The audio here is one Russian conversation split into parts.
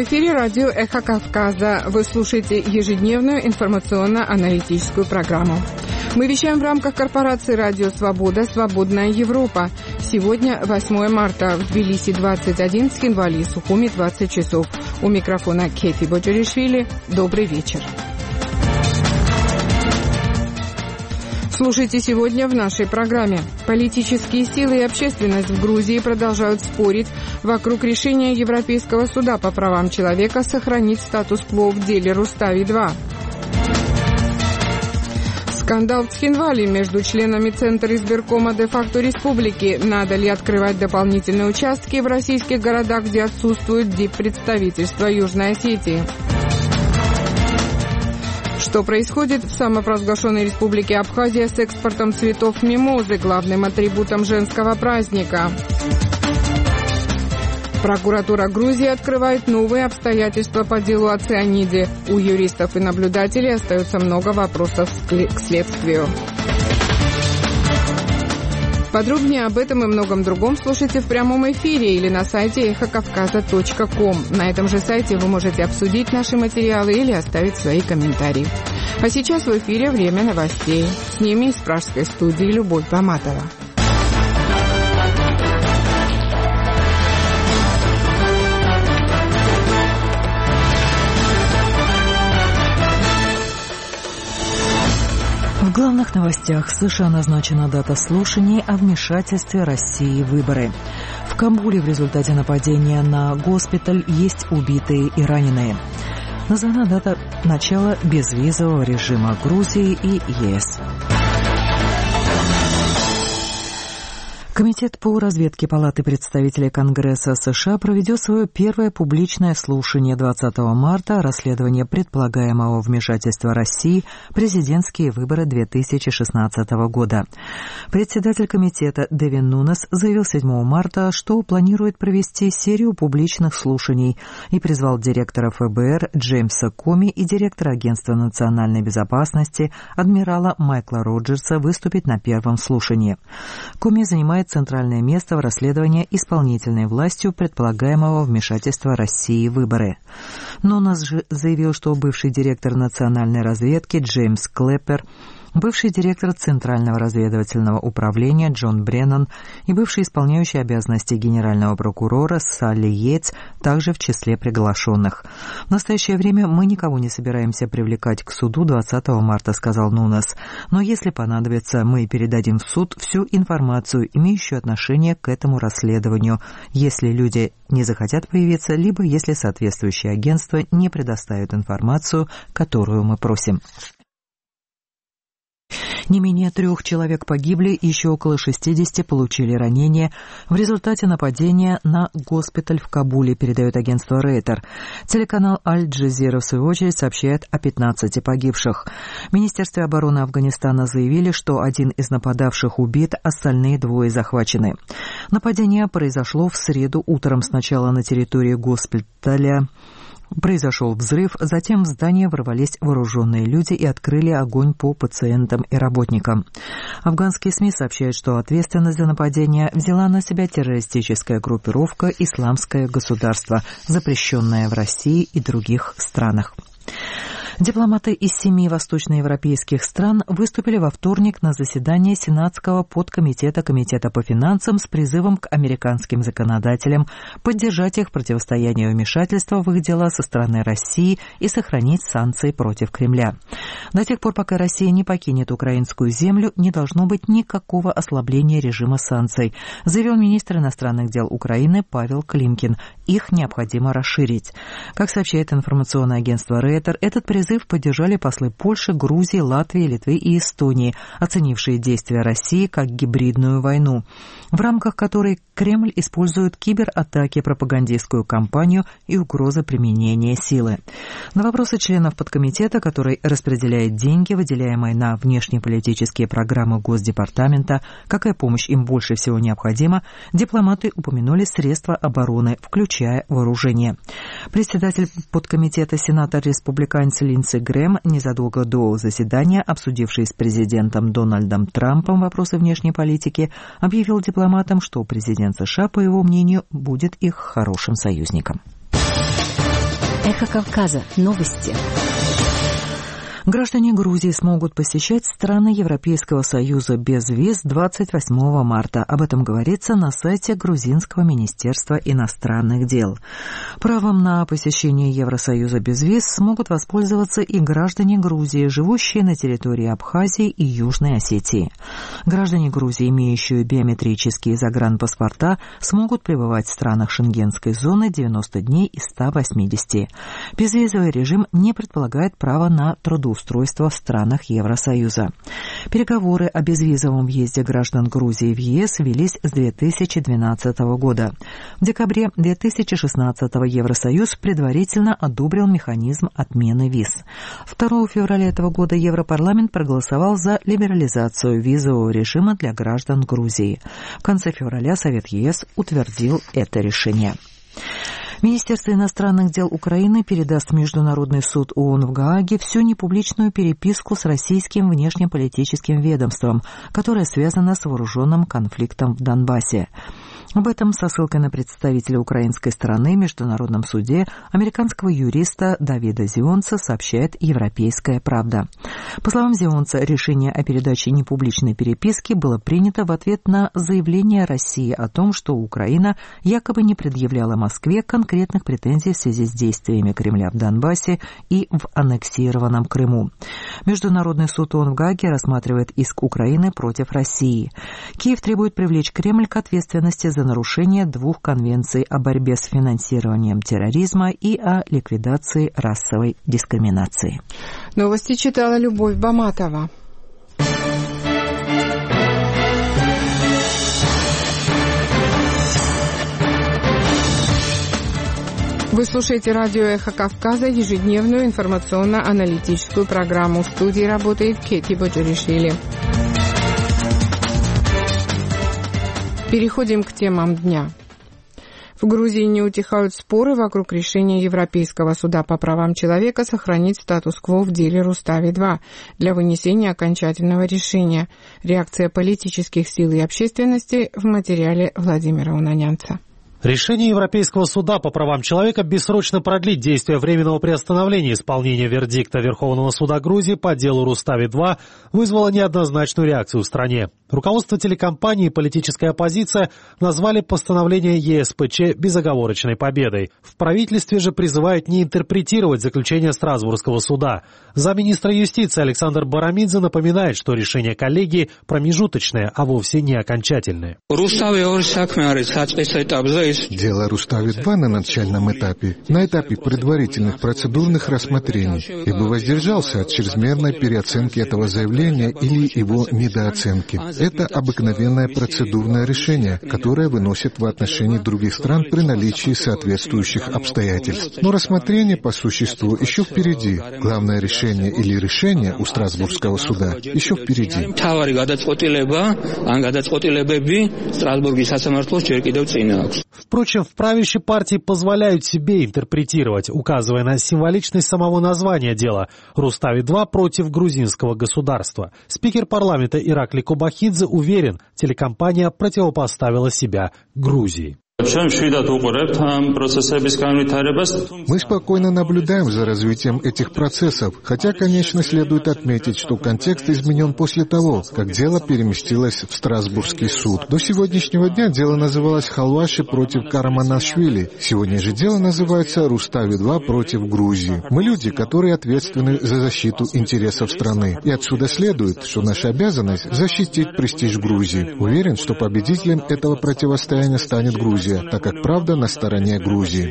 эфире радио «Эхо Кавказа». Вы слушаете ежедневную информационно-аналитическую программу. Мы вещаем в рамках корпорации «Радио Свобода. Свободная Европа». Сегодня 8 марта. В Тбилиси 21, в Цхинвале и Сухуми 20 часов. У микрофона Кефи Боджаришвили. Добрый вечер. Слушайте сегодня в нашей программе. Политические силы и общественность в Грузии продолжают спорить вокруг решения Европейского суда по правам человека сохранить статус-кво в деле Рустави-2. Скандал в Цхинвале между членами Центра избиркома де-факто республики. Надо ли открывать дополнительные участки в российских городах, где отсутствует диппредставительство Южной Осетии? Что происходит в самопровозглашенной республике Абхазия с экспортом цветов мимозы, главным атрибутом женского праздника? Прокуратура Грузии открывает новые обстоятельства по делу о цианиде. У юристов и наблюдателей остается много вопросов к следствию. Подробнее об этом и многом другом слушайте в прямом эфире или на сайте эхокавказа.ком. На этом же сайте вы можете обсудить наши материалы или оставить свои комментарии. А сейчас в эфире время новостей. С ними из пражской студии Любовь Баматова. В главных новостях: США назначена дата слушаний о вмешательстве России в выборы. В Кабуле в результате нападения на госпиталь есть убитые и раненые. Названа дата начала безвизового режима Грузии и ЕС. Комитет по разведке Палаты представителей Конгресса США проведет свое первое публичное слушание 20 марта о расследовании предполагаемого вмешательства России в президентские выборы 2016 года. Председатель комитета Девин Нунес заявил 7 марта, что планирует провести серию публичных слушаний и призвал директора ФБР Джеймса Коми и директора Агентства национальной безопасности адмирала Майкла Роджерса выступить на первом слушании. Коми занимает центральное место в расследовании исполнительной властью предполагаемого вмешательства России в выборы. Нунес же заявил, что бывший директор национальной разведки Джеймс Клэппер, бывший директор Центрального разведывательного управления Джон Бреннан и бывший исполняющий обязанности генерального прокурора Салли Йейтс также в числе приглашенных. В настоящее время мы никого не собираемся привлекать к суду 20 марта, сказал Нунес. Но если понадобится, мы передадим в суд всю информацию, имеющую отношение к этому расследованию, если люди не захотят появиться, либо если соответствующие агентства не предоставят информацию, которую мы просим. Не менее 3 человек погибли, еще около 60 получили ранения в результате нападения на госпиталь в Кабуле, передает агентство Рейтер. Телеканал Аль-Джазира в свою очередь сообщает о 15 погибших. В Министерстве обороны Афганистана заявили, что один из нападавших убит, остальные 2 захвачены. Нападение произошло в среду утром. Сначала на территории госпиталя произошел взрыв, затем в здание ворвались вооруженные люди и открыли огонь по пациентам и работникам. Афганские СМИ сообщают, что ответственность за нападение взяла на себя террористическая группировка «Исламское государство», запрещенная в России и других странах. Дипломаты из 7 восточноевропейских стран выступили во вторник на заседании Сенатского подкомитета Комитета по финансам с призывом к американским законодателям поддержать их противостояние вмешательства в их дела со стороны России и сохранить санкции против Кремля. До тех пор, пока Россия не покинет украинскую землю, не должно быть никакого ослабления режима санкций, заявил министр иностранных дел Украины Павел Климкин. Их необходимо расширить. Как сообщает информационное агентство Рейтер, этот призыв поддержали послы Польши, Грузии, Латвии, Литвы и Эстонии, оценившие действия России как гибридную войну, в рамках которой Кремль использует кибератаки, пропагандистскую кампанию и угрозы применения силы. На вопросы членов подкомитета, который распределяет деньги, выделяемые на внешнеполитические программы Госдепартамента, какая помощь им больше всего необходима, дипломаты упомянули средства обороны, включая вооружение. Председатель подкомитета сенатор-республиканец Линдси Грэм незадолго до заседания, обсудивший с президентом Дональдом Трампом вопросы внешней политики, объявил дипломатам, что президент США, по его мнению, будет их хорошим союзником. Эхо Кавказа. Новости. Граждане Грузии смогут посещать страны Европейского Союза без виз 28 марта. Об этом говорится на сайте Грузинского министерства иностранных дел. Правом на посещение Евросоюза без виз смогут воспользоваться и граждане Грузии, живущие на территории Абхазии и Южной Осетии. Граждане Грузии, имеющие биометрические загранпаспорта, смогут пребывать в странах Шенгенской зоны 90 дней из 180. Безвизовый режим не предполагает право на трудоустройство в странах Евросоюза. Переговоры о безвизовом въезде граждан Грузии в ЕС велись с 2012 года. В декабре 2016 Евросоюз предварительно одобрил механизм отмены виз. 2 февраля этого года Европарламент проголосовал за либерализацию визового режима для граждан Грузии. В конце февраля Совет ЕС утвердил это решение. Министерство иностранных дел Украины передаст в Международный суд ООН в Гааге всю непубличную переписку с российским внешнеполитическим ведомством, которая связана с вооруженным конфликтом в Донбассе. Об этом со ссылкой на представителя украинской стороны в Международном суде американского юриста Давида Зионца сообщает «Европейская правда». По словам Зионца, решение о передаче непубличной переписки было принято в ответ на заявление России о том, что Украина якобы не предъявляла Москве конкретных претензий в связи с действиями Кремля в Донбассе и в аннексированном Крыму. Международный суд ООН в Гааге рассматривает иск Украины против России. Киев требует привлечь Кремль к ответственности за нарушение 2 конвенций о борьбе с финансированием терроризма и о ликвидации расовой дискриминации. Новости читала Любовь Баматова. Вы слушаете радио «Эхо Кавказа», ежедневную информационно-аналитическую программу. В студии работает Кети Боджаришвили. Переходим к темам дня. В Грузии не утихают споры вокруг решения Европейского суда по правам человека сохранить статус-кво в деле Рустави-2 для вынесения окончательного решения. Реакция политических сил и общественности в материале Владимира Унанянца. Решение Европейского суда по правам человека бессрочно продлить действие временного приостановления исполнения вердикта Верховного суда Грузии по делу Рустави-2 вызвало неоднозначную реакцию в стране. Руководство телекомпании и политическая оппозиция назвали постановление ЕСПЧ безоговорочной победой. В правительстве же призывают не интерпретировать заключение Страсбургского суда. Замминистра юстиции Александр Барамидзе напоминает, что решение коллегии промежуточное, а вовсе не окончательное. Дело Рустави-2 на начальном этапе, на этапе предварительных процедурных рассмотрений, и бы воздержался от чрезмерной переоценки этого заявления или его недооценки. Это обыкновенное процедурное решение, которое выносит в отношении других стран при наличии соответствующих обстоятельств. Но рассмотрение по существу еще впереди. Главное решение или решение у Страсбургского суда еще впереди. Впрочем, в правящей партии позволяют себе интерпретировать, указывая на символичность самого названия дела «Рустави-2 против грузинского государства». Спикер парламента Ираклий Кобахидзе уверен, телекомпания противопоставила себя Грузии. Мы спокойно наблюдаем за развитием этих процессов, хотя, конечно, следует отметить, что контекст изменен после того, как дело переместилось в Страсбургский суд. До сегодняшнего дня дело называлось «Халваши против Караманашвили». Сегодня же дело называется «Рустави-2 против Грузии». Мы люди, которые ответственны за защиту интересов страны. И отсюда следует, что наша обязанность — защитить престиж Грузии. Уверен, что победителем этого противостояния станет Грузия, так как правда на стороне Грузии.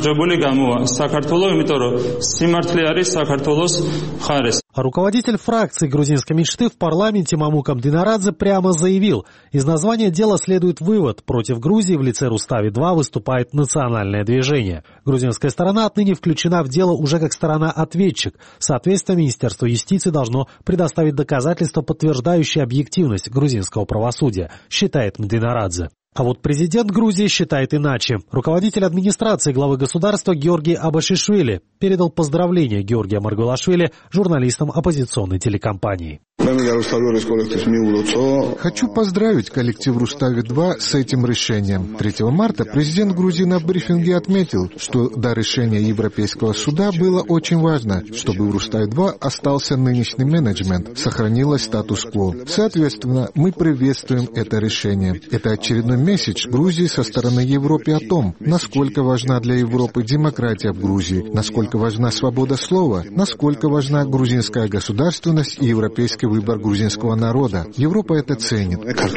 Руководитель фракции грузинской мечты в парламенте Мамукам Динарадзе прямо заявил, из названия дела следует вывод: против Грузии в лице Рустави-2 выступает национальное движение. Грузинская сторона отныне включена в дело уже как сторона-ответчик. Соответственно, Министерство юстиции должно предоставить доказательства, подтверждающие объективность грузинского правосудия, считает Мдинарадзе. А вот президент Грузии считает иначе. Руководитель администрации главы государства Георгий Абашишвили передал поздравления Георгия Маргулашвили журналистам оппозиционной телекомпании. Хочу поздравить коллектив Рустави-2 с этим решением. 3 марта президент Грузии на брифинге отметил, что до решения Европейского суда было очень важно, чтобы в Рустави-2 остался нынешний менеджмент, сохранилось статус-кво. Соответственно, мы приветствуем это решение. Это очередной месседж Грузии со стороны Европы о том, насколько важна для Европы демократия в Грузии, насколько важна свобода слова, насколько важна грузинская государственность и европейский выбор грузинского народа. Европа это ценит.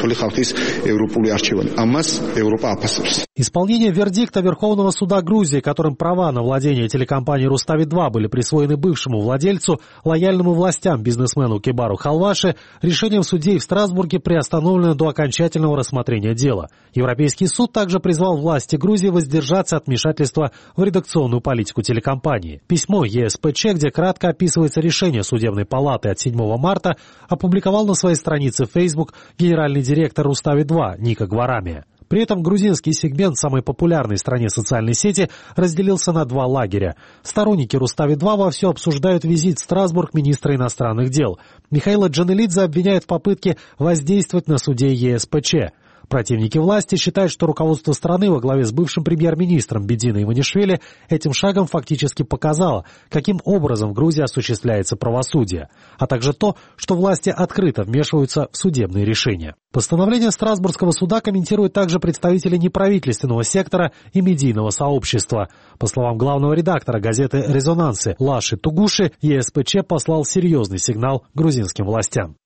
Исполнение вердикта Верховного суда Грузии, которым права на владение телекомпанией Рустави-2 были присвоены бывшему владельцу, лояльному властям бизнесмену Кебару Халваши, решением судей в Страсбурге приостановлено до окончательного рассмотрения дела. Европейский суд также призвал власти Грузии воздержаться от вмешательства в редакционную политику телекомпании. Письмо ЕСПЧ, где кратко описывается решение судебной палаты от 7 марта, опубликовал на своей странице в Facebook генеральный директор Рустави-2 Ника Гварамия. При этом грузинский сегмент самой популярной в стране социальной сети разделился на два лагеря. Сторонники Рустави-2 вовсю обсуждают визит в Страсбург министра иностранных дел. Михаила Джанелидзе обвиняют в попытке воздействовать на судей ЕСПЧ. Противники власти считают, что руководство страны во главе с бывшим премьер-министром Бединой Иванишвили этим шагом фактически показало, каким образом в Грузии осуществляется правосудие, а также то, что власти открыто вмешиваются в судебные решения. Постановление Страсбургского суда комментируют также представители неправительственного сектора и медийного сообщества. По словам главного редактора газеты «Резонансы» Лаши Тугуши, ЕСПЧ послал серьезный сигнал грузинским властям.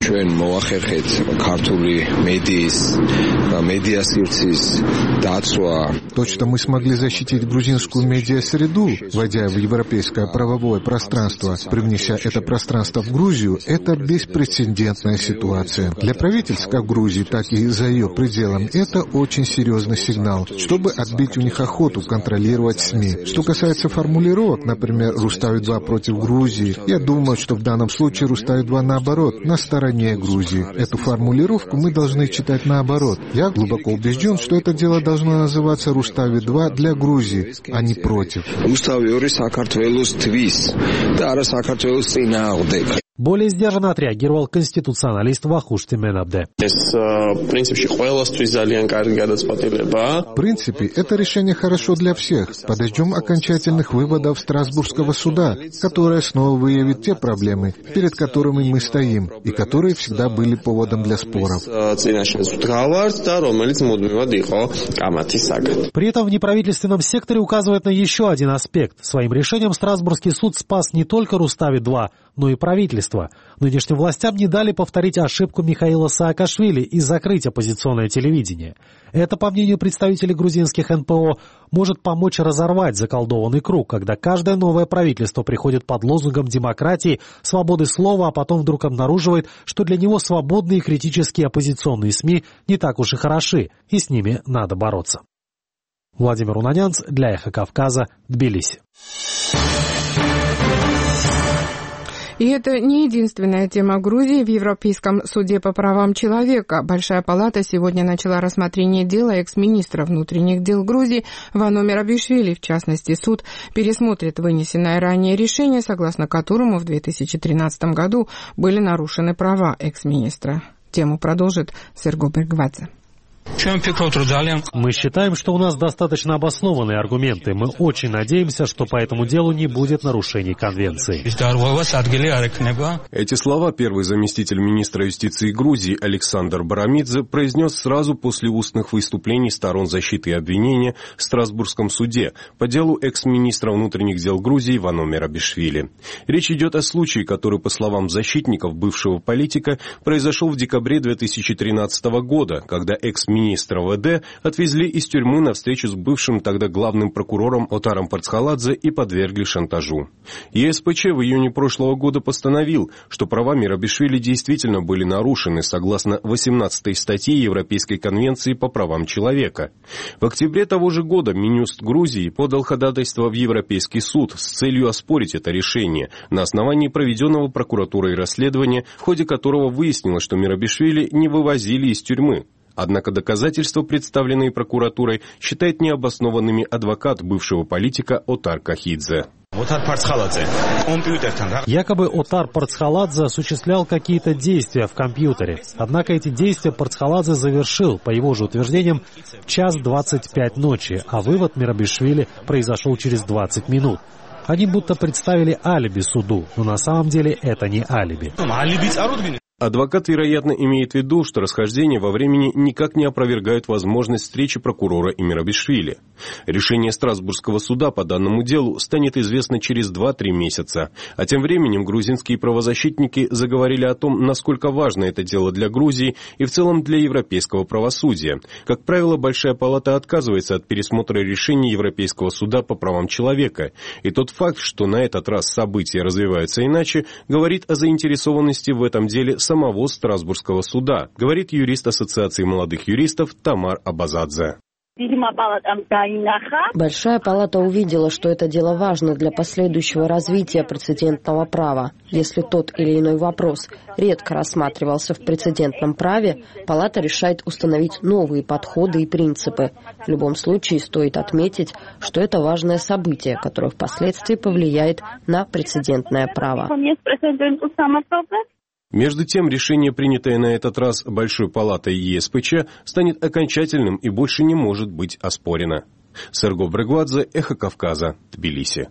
То, что мы смогли защитить грузинскую медиасреду, войдя в европейское правовое пространство, привнеся это пространство в Грузию, это беспрецедентная ситуация. Для правительств как Грузии, так и за ее пределами это очень серьезный сигнал, чтобы отбить у них охоту контролировать СМИ. Что касается формулировок, например, Рустави-2 против Грузии, я думаю, что в данном случае Рустави-2 наоборот, на стороне Грузии. Эту формулировку мы должны читать наоборот. Я глубоко убежден, что это дело должно называться Рустави-2 для Грузии, а не против. Более сдержанно отреагировал конституционалист Вахуш Теменабде. В принципе, это решение хорошо для всех. Подождем окончательных выводов Страсбургского суда, которое снова выявит те проблемы, перед которыми мы стоим, и которые всегда были поводом для споров. При этом в неправительственном секторе указывает на еще один аспект. Своим решением Страсбургский суд спас не только Рустави-2, но и правительство. Нынешним властям не дали повторить ошибку Михаила Саакашвили и закрыть оппозиционное телевидение. Это, по мнению представителей грузинских НПО, может помочь разорвать заколдованный круг, когда каждое новое правительство приходит под лозунгом демократии, свободы слова, а потом вдруг обнаруживает, что для него свободные и критические оппозиционные СМИ не так уж и хороши, и с ними надо бороться. Владимир Унанянц для Эхо Кавказа, Тбилиси. И это не единственная тема Грузии в Европейском суде по правам человека. Большая палата сегодня начала рассмотрение дела экс-министра внутренних дел Грузии Вано Мерабишвили. В частности, суд пересмотрит вынесенное ранее решение, согласно которому в 2013 году были нарушены права экс-министра. Тему продолжит Серго Бергвадзе. Мы считаем, что у нас достаточно обоснованные аргументы. Мы очень надеемся, что по этому делу не будет нарушений Конвенции. Эти слова первый заместитель министра юстиции Грузии Александр Барамидзе произнес сразу после устных выступлений сторон защиты и обвинения в Страсбургском суде по делу экс-министра внутренних дел Грузии Вано Мерабишвили. Речь идет о случае, который, по словам защитников бывшего политика, произошел в декабре 2013 года, когда экс-министра ВД отвезли из тюрьмы на встречу с бывшим тогда главным прокурором Отаром Парцхаладзе и подвергли шантажу. ЕСПЧ в июне прошлого года постановил, что права Мерабишвили действительно были нарушены согласно 18-й статье Европейской конвенции по правам человека. В октябре того же года Минюст Грузии подал ходатайство в Европейский суд с целью оспорить это решение на основании проведенного прокуратурой расследования, в ходе которого выяснилось, что Мерабишвили не вывозили из тюрьмы. Однако доказательства, представленные прокуратурой, считает необоснованными адвокат бывшего политика Отар Кахидзе. Якобы Отар Парцхаладзе осуществлял какие-то действия в компьютере. Однако эти действия Парцхаладзе завершил, по его же утверждениям, в 1:25 ночи, а вывод Мирабишвили произошел через 20 минут. Они будто представили алиби суду, но на самом деле это не алиби. Адвокат, вероятно, имеет в виду, что расхождения во времени никак не опровергают возможность встречи прокурора и Мирабишвили. Решение Страсбургского суда по данному делу станет известно через 2-3 месяца. А тем временем грузинские правозащитники заговорили о том, насколько важно это дело для Грузии и в целом для европейского правосудия. Как правило, Большая палата отказывается от пересмотра решений Европейского суда по правам человека. И тот факт, что на этот раз события развиваются иначе, говорит о заинтересованности в этом деле самого Страсбургского суда, говорит юрист Ассоциации молодых юристов Тамар Абазадзе. Большая палата увидела, что это дело важно для последующего развития прецедентного права. Если тот или иной вопрос редко рассматривался в прецедентном праве, палата решает установить новые подходы и принципы. В любом случае стоит отметить, что это важное событие, которое впоследствии повлияет на прецедентное право. Между тем, решение, принятое на этот раз Большой палатой ЕСПЧ, станет окончательным и больше не может быть оспорено. Серго Брегвадзе, Эхо Кавказа, Тбилиси.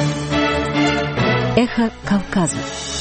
Эхо Кавказа.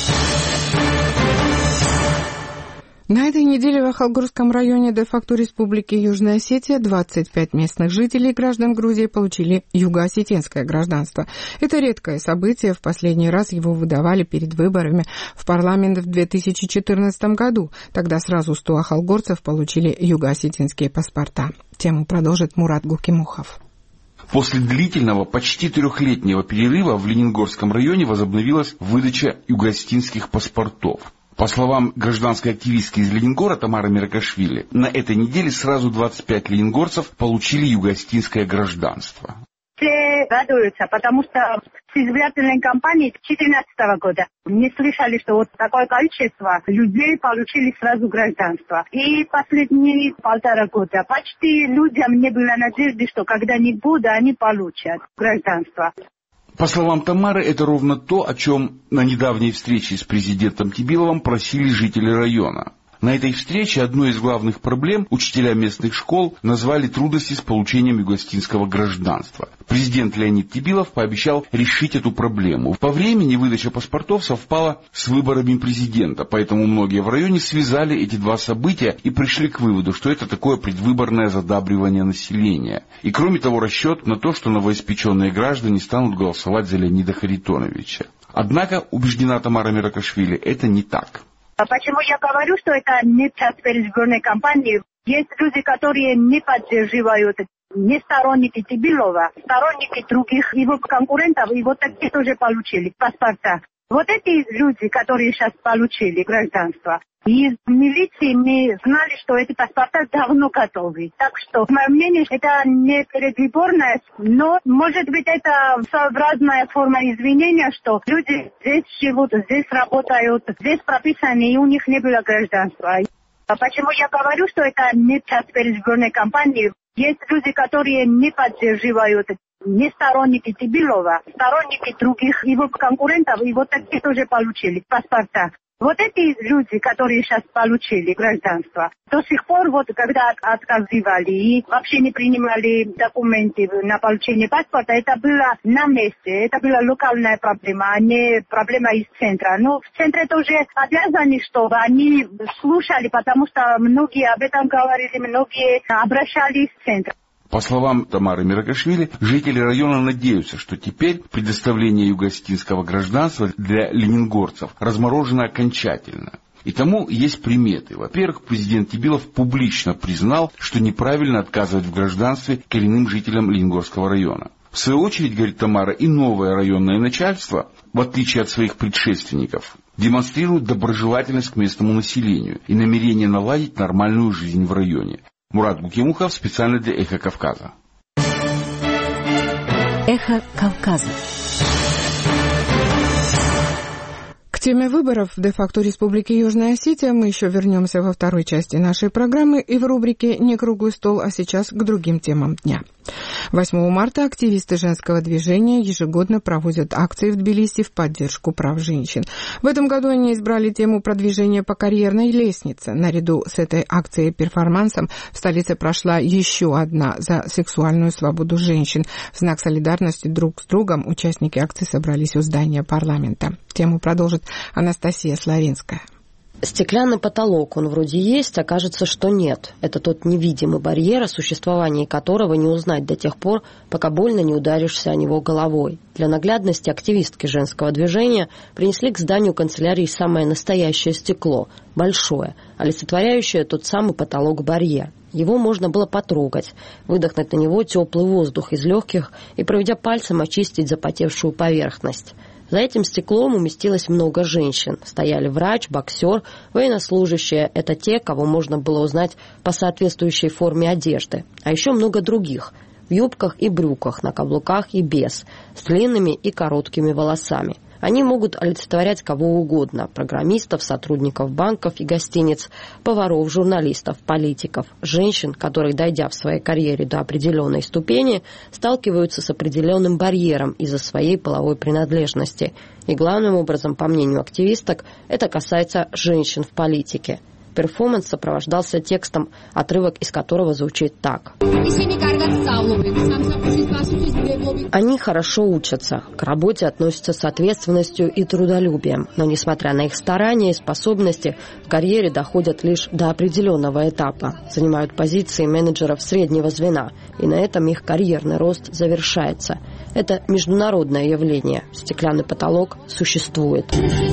На этой неделе в Ахалгорском районе де-факто Республики Южная Осетия 25 местных жителей, граждан Грузии, получили юго-осетинское гражданство. Это редкое событие, в последний раз его выдавали перед выборами в парламент в 2014 году. Тогда сразу 100 ахалгорцев получили юго-осетинские паспорта. Тему продолжит Мурат Гукимухов. После длительного, почти 3-летнего перерыва в Ленингорском районе возобновилась выдача юго-осетинских паспортов. По словам гражданской активистки из Ленингора Тамары Миракашвили, на этой неделе сразу 25 ленингорцев получили юго-осетинское гражданство. Все радуются, потому что с избирательной кампании 2014 года не слышали, что вот такое количество людей получили сразу гражданство. И последние 1,5 года почти людям не было надежды, что когда-нибудь они получат гражданство. По словам Тамары, это ровно то, о чем на недавней встрече с президентом Тибиловым просили жители района. На этой встрече одной из главных проблем учителя местных школ назвали трудности с получением юго-осетинского гражданства. Президент Леонид Тибилов пообещал решить эту проблему. По времени выдача паспортов совпала с выборами президента, поэтому многие в районе связали эти два события и пришли к выводу, что это такое предвыборное задабривание населения. И кроме того, расчет на то, что новоиспеченные граждане станут голосовать за Леонида Харитоновича. Однако, убеждена Тамара Миракашвили, это не так. Почему я говорю, что это не часть предвыборной кампании? Есть люди, которые не поддерживают, не сторонники Тибилова, сторонники других его конкурентов, и вот такие тоже получили паспорта. Вот эти люди, которые сейчас получили гражданство, из милиции мы знали, что эти паспорта давно готовы. Так что, по моему мнению, это не предвыборное, но, может быть, это своеобразная форма извинения, что люди здесь живут, здесь работают, здесь прописаны, и у них не было гражданства. Почему я говорю, что это не часть предвыборной кампании? Есть люди, которые не поддерживают, не сторонники Тибилова, сторонники других его конкурентов, и вот такие тоже получили паспорта. Вот эти люди, которые сейчас получили гражданство, до сих пор, вот когда отказывали и вообще не принимали документы на получение паспорта, это было на месте, это была локальная проблема, а не проблема из центра. Но в центре тоже обязаны, чтобы они слушали, потому что многие об этом говорили, многие обращались в центр. По словам Тамары Миракашвили, жители района надеются, что теперь предоставление юго-осетинского гражданства для ленингорцев разморожено окончательно. И тому есть приметы. Во-первых, президент Тибилов публично признал, что неправильно отказывать в гражданстве коренным жителям Ленингорского района. В свою очередь, говорит Тамара, и новое районное начальство, в отличие от своих предшественников, демонстрирует доброжелательность к местному населению и намерение наладить нормальную жизнь в районе. Мурат Гукимухов специально для Эхо Кавказа. Эхо Кавказа. К К теме выборов в де-факто Республики Южная Осетия мы еще вернемся во второй части нашей программы и в рубрике «Не круглый стол», а сейчас к другим темам дня. 8 марта активисты женского движения ежегодно проводят акции в Тбилиси в поддержку прав женщин. В этом году они избрали тему продвижения по карьерной лестнице. Наряду с этой акцией-перформансом в столице прошла еще одна за сексуальную свободу женщин. В знак солидарности друг с другом участники акции собрались у здания парламента. Тему продолжит Анастасия Славинская. Стеклянный потолок, он вроде есть, а кажется, что нет. Это тот невидимый барьер, о существовании которого не узнать до тех пор, пока больно не ударишься о него головой. Для наглядности активистки женского движения принесли к зданию канцелярии самое настоящее стекло, большое, олицетворяющее тот самый потолок-барьер. Его можно было потрогать, выдохнуть на него теплый воздух из легких и, проведя пальцем, очистить запотевшую поверхность. За этим стеклом уместилось много женщин. Стояли врач, боксер, военнослужащие. Это те, кого можно было узнать по соответствующей форме одежды. А еще много других. В юбках и брюках, на каблуках и без, с длинными и короткими волосами. Они могут олицетворять кого угодно – программистов, сотрудников банков и гостиниц, поваров, журналистов, политиков, женщин, которые, дойдя в своей карьере до определенной ступени, сталкиваются с определенным барьером из-за своей половой принадлежности. И главным образом, по мнению активисток, это касается женщин в политике. Перформанс сопровождался текстом, отрывок из которого звучит так. Они хорошо учатся, к работе относятся с ответственностью и трудолюбием, но, несмотря на их старания и способности, в карьере доходят лишь до определенного этапа, занимают позиции менеджеров среднего звена, и на этом их карьерный рост завершается. Это международное явление. Стеклянный потолок существует.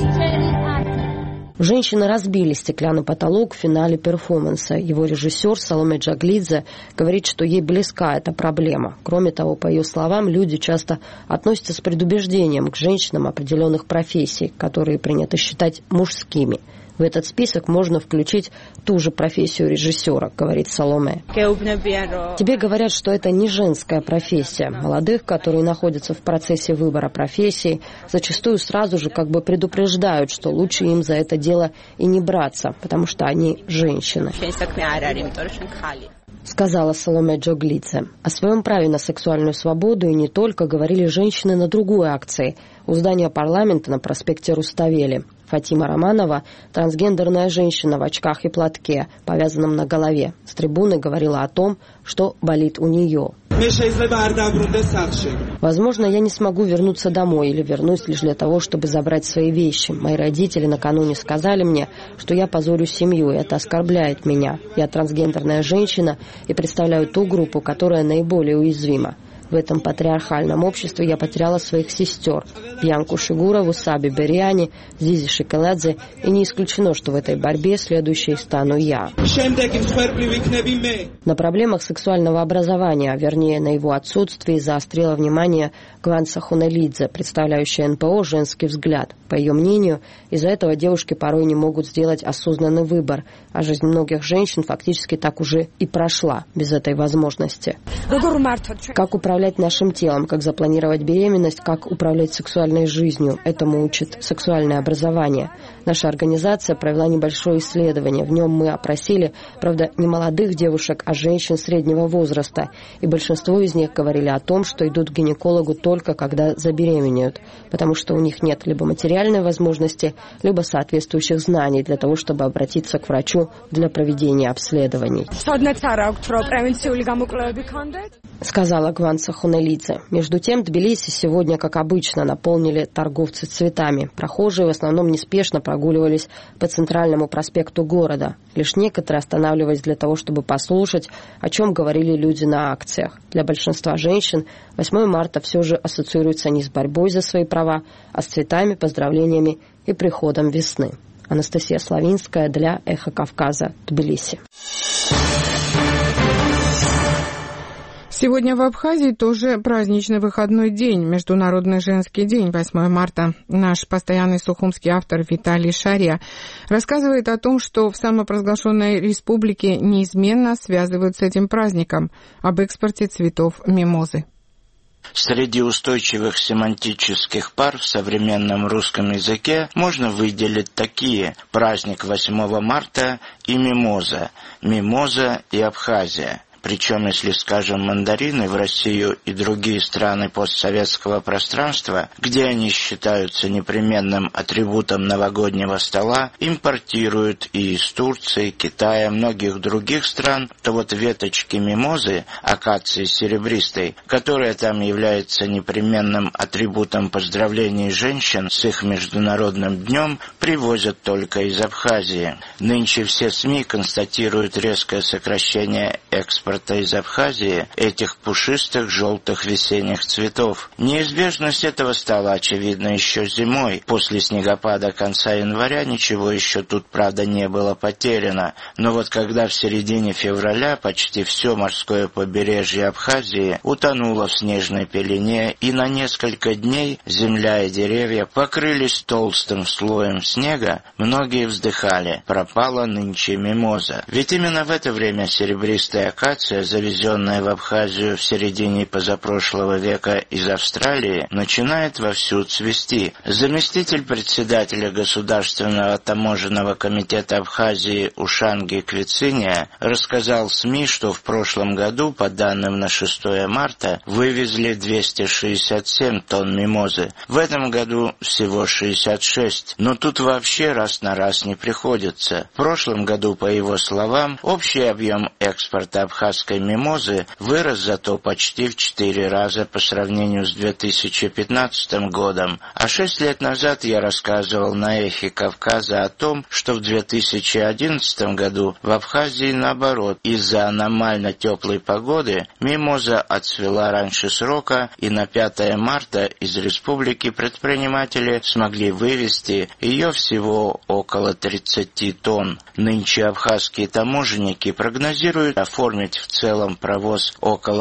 Женщины разбили стеклянный потолок в финале перформанса. Его режиссер Саломе Джаглидзе говорит, что ей близка эта проблема. Кроме того, по ее словам, люди часто относятся с предубеждением к женщинам определенных профессий, которые принято считать мужскими. В этот список можно включить ту же профессию режиссера, говорит Саломе. Тебе говорят, что это не женская профессия. Молодых, которые находятся в процессе выбора профессии, зачастую сразу же как бы предупреждают, что лучше им за это дело и не браться, потому что они женщины. Сказала Саломе Джаглидзе. О своем праве на сексуальную свободу и не только говорили женщины на другой акции у здания парламента на проспекте Руставели. Фатима Романова, трансгендерная женщина в очках и платке, повязанном на голове, с трибуны говорила о том, что болит у нее. Возможно, я не смогу вернуться домой или вернусь лишь для того, чтобы забрать свои вещи. Мои родители накануне сказали мне, что я позорю семью, и это оскорбляет меня. Я трансгендерная женщина и представляю ту группу, которая наиболее уязвима. В этом патриархальном обществе я потеряла своих сестер – Бьянку Шигурову, Саби Бериани, Зизи Шикеладзе, и не исключено, что в этой борьбе следующей стану я. На проблемах сексуального образования, а вернее на его отсутствии, заострила внимание Гванса Хунелидзе, представляющая НПО «Женский взгляд». По ее мнению, из-за этого девушки порой не могут сделать осознанный выбор, а жизнь многих женщин фактически так уже и прошла без этой возможности. Как управлять нашим телом, как запланировать беременность, как управлять сексуальной жизнью. Этому учит сексуальное образование. Наша организация провела небольшое исследование. В нем мы опросили, правда, не молодых девушек, а женщин среднего возраста. И большинство из них говорили о том, что идут к гинекологу только когда забеременеют, потому что у них нет либо материальной возможности, либо соответствующих знаний для того, чтобы обратиться к врачу для проведения обследований. Сказала Гванса Хунелидзе. Между тем, Тбилиси сегодня, как обычно, наполнили торговцы цветами. Прохожие в основном неспешно прогуливались по центральному проспекту города. Лишь некоторые останавливались для того, чтобы послушать, о чем говорили люди на акциях. Для большинства женщин 8 марта все же ассоциируется не с борьбой за свои права, а с цветами, поздравлениями и приходом весны. Анастасия Славинская для «Эхо Кавказа», Тбилиси. Сегодня в Абхазии тоже праздничный выходной день, Международный женский день, 8 марта. Наш постоянный сухумский автор Виталий Шария рассказывает о том, что в самопровозглашенной республике неизменно связывают с этим праздником, об экспорте цветов мимозы. Среди устойчивых семантических пар в современном русском языке можно выделить такие: праздник 8 марта и мимоза, мимоза и Абхазия. Причем, если, скажем, мандарины в Россию и другие страны постсоветского пространства, где они считаются непременным атрибутом новогоднего стола, импортируют и из Турции, Китая, многих других стран, то вот веточки мимозы, акации серебристой, которая там является непременным атрибутом поздравлений женщин с их международным днем, привозят только из Абхазии. Нынче все СМИ констатируют резкое сокращение экспорта из Абхазии этих пушистых желтых весенних цветов. Неизбежность этого стала очевидна еще зимой. После снегопада конца января ничего еще тут, правда, не было потеряно. Но вот когда в середине февраля почти все морское побережье Абхазии утонуло в снежной пелене, и на несколько дней земля и деревья покрылись толстым слоем снега, многие вздыхали: пропала нынче мимоза. Ведь именно в это время серебристая акация, завезенная в Абхазию в середине позапрошлого века из Австралии, начинает вовсю цвести. Заместитель председателя Государственного таможенного комитета Абхазии Ушанги Квициния рассказал СМИ, что в прошлом году, по данным на 6 марта, вывезли 267 тонн мимозы. В этом году всего 66. Но тут вообще раз на раз не приходится. В прошлом году, по его словам, общий объем экспорта абхазской мимозы вырос зато почти в 4 раза по сравнению с 2015 годом. А 6 лет назад я рассказывал на «Эхе Кавказа» о том, что в 2011 году в Абхазии, наоборот, из-за аномально теплой погоды мимоза отцвела раньше срока, и на 5 марта из республики предприниматели смогли вывезти ее всего около 30 тонн. Нынче абхазские таможенники прогнозируют оформить в целом провоз около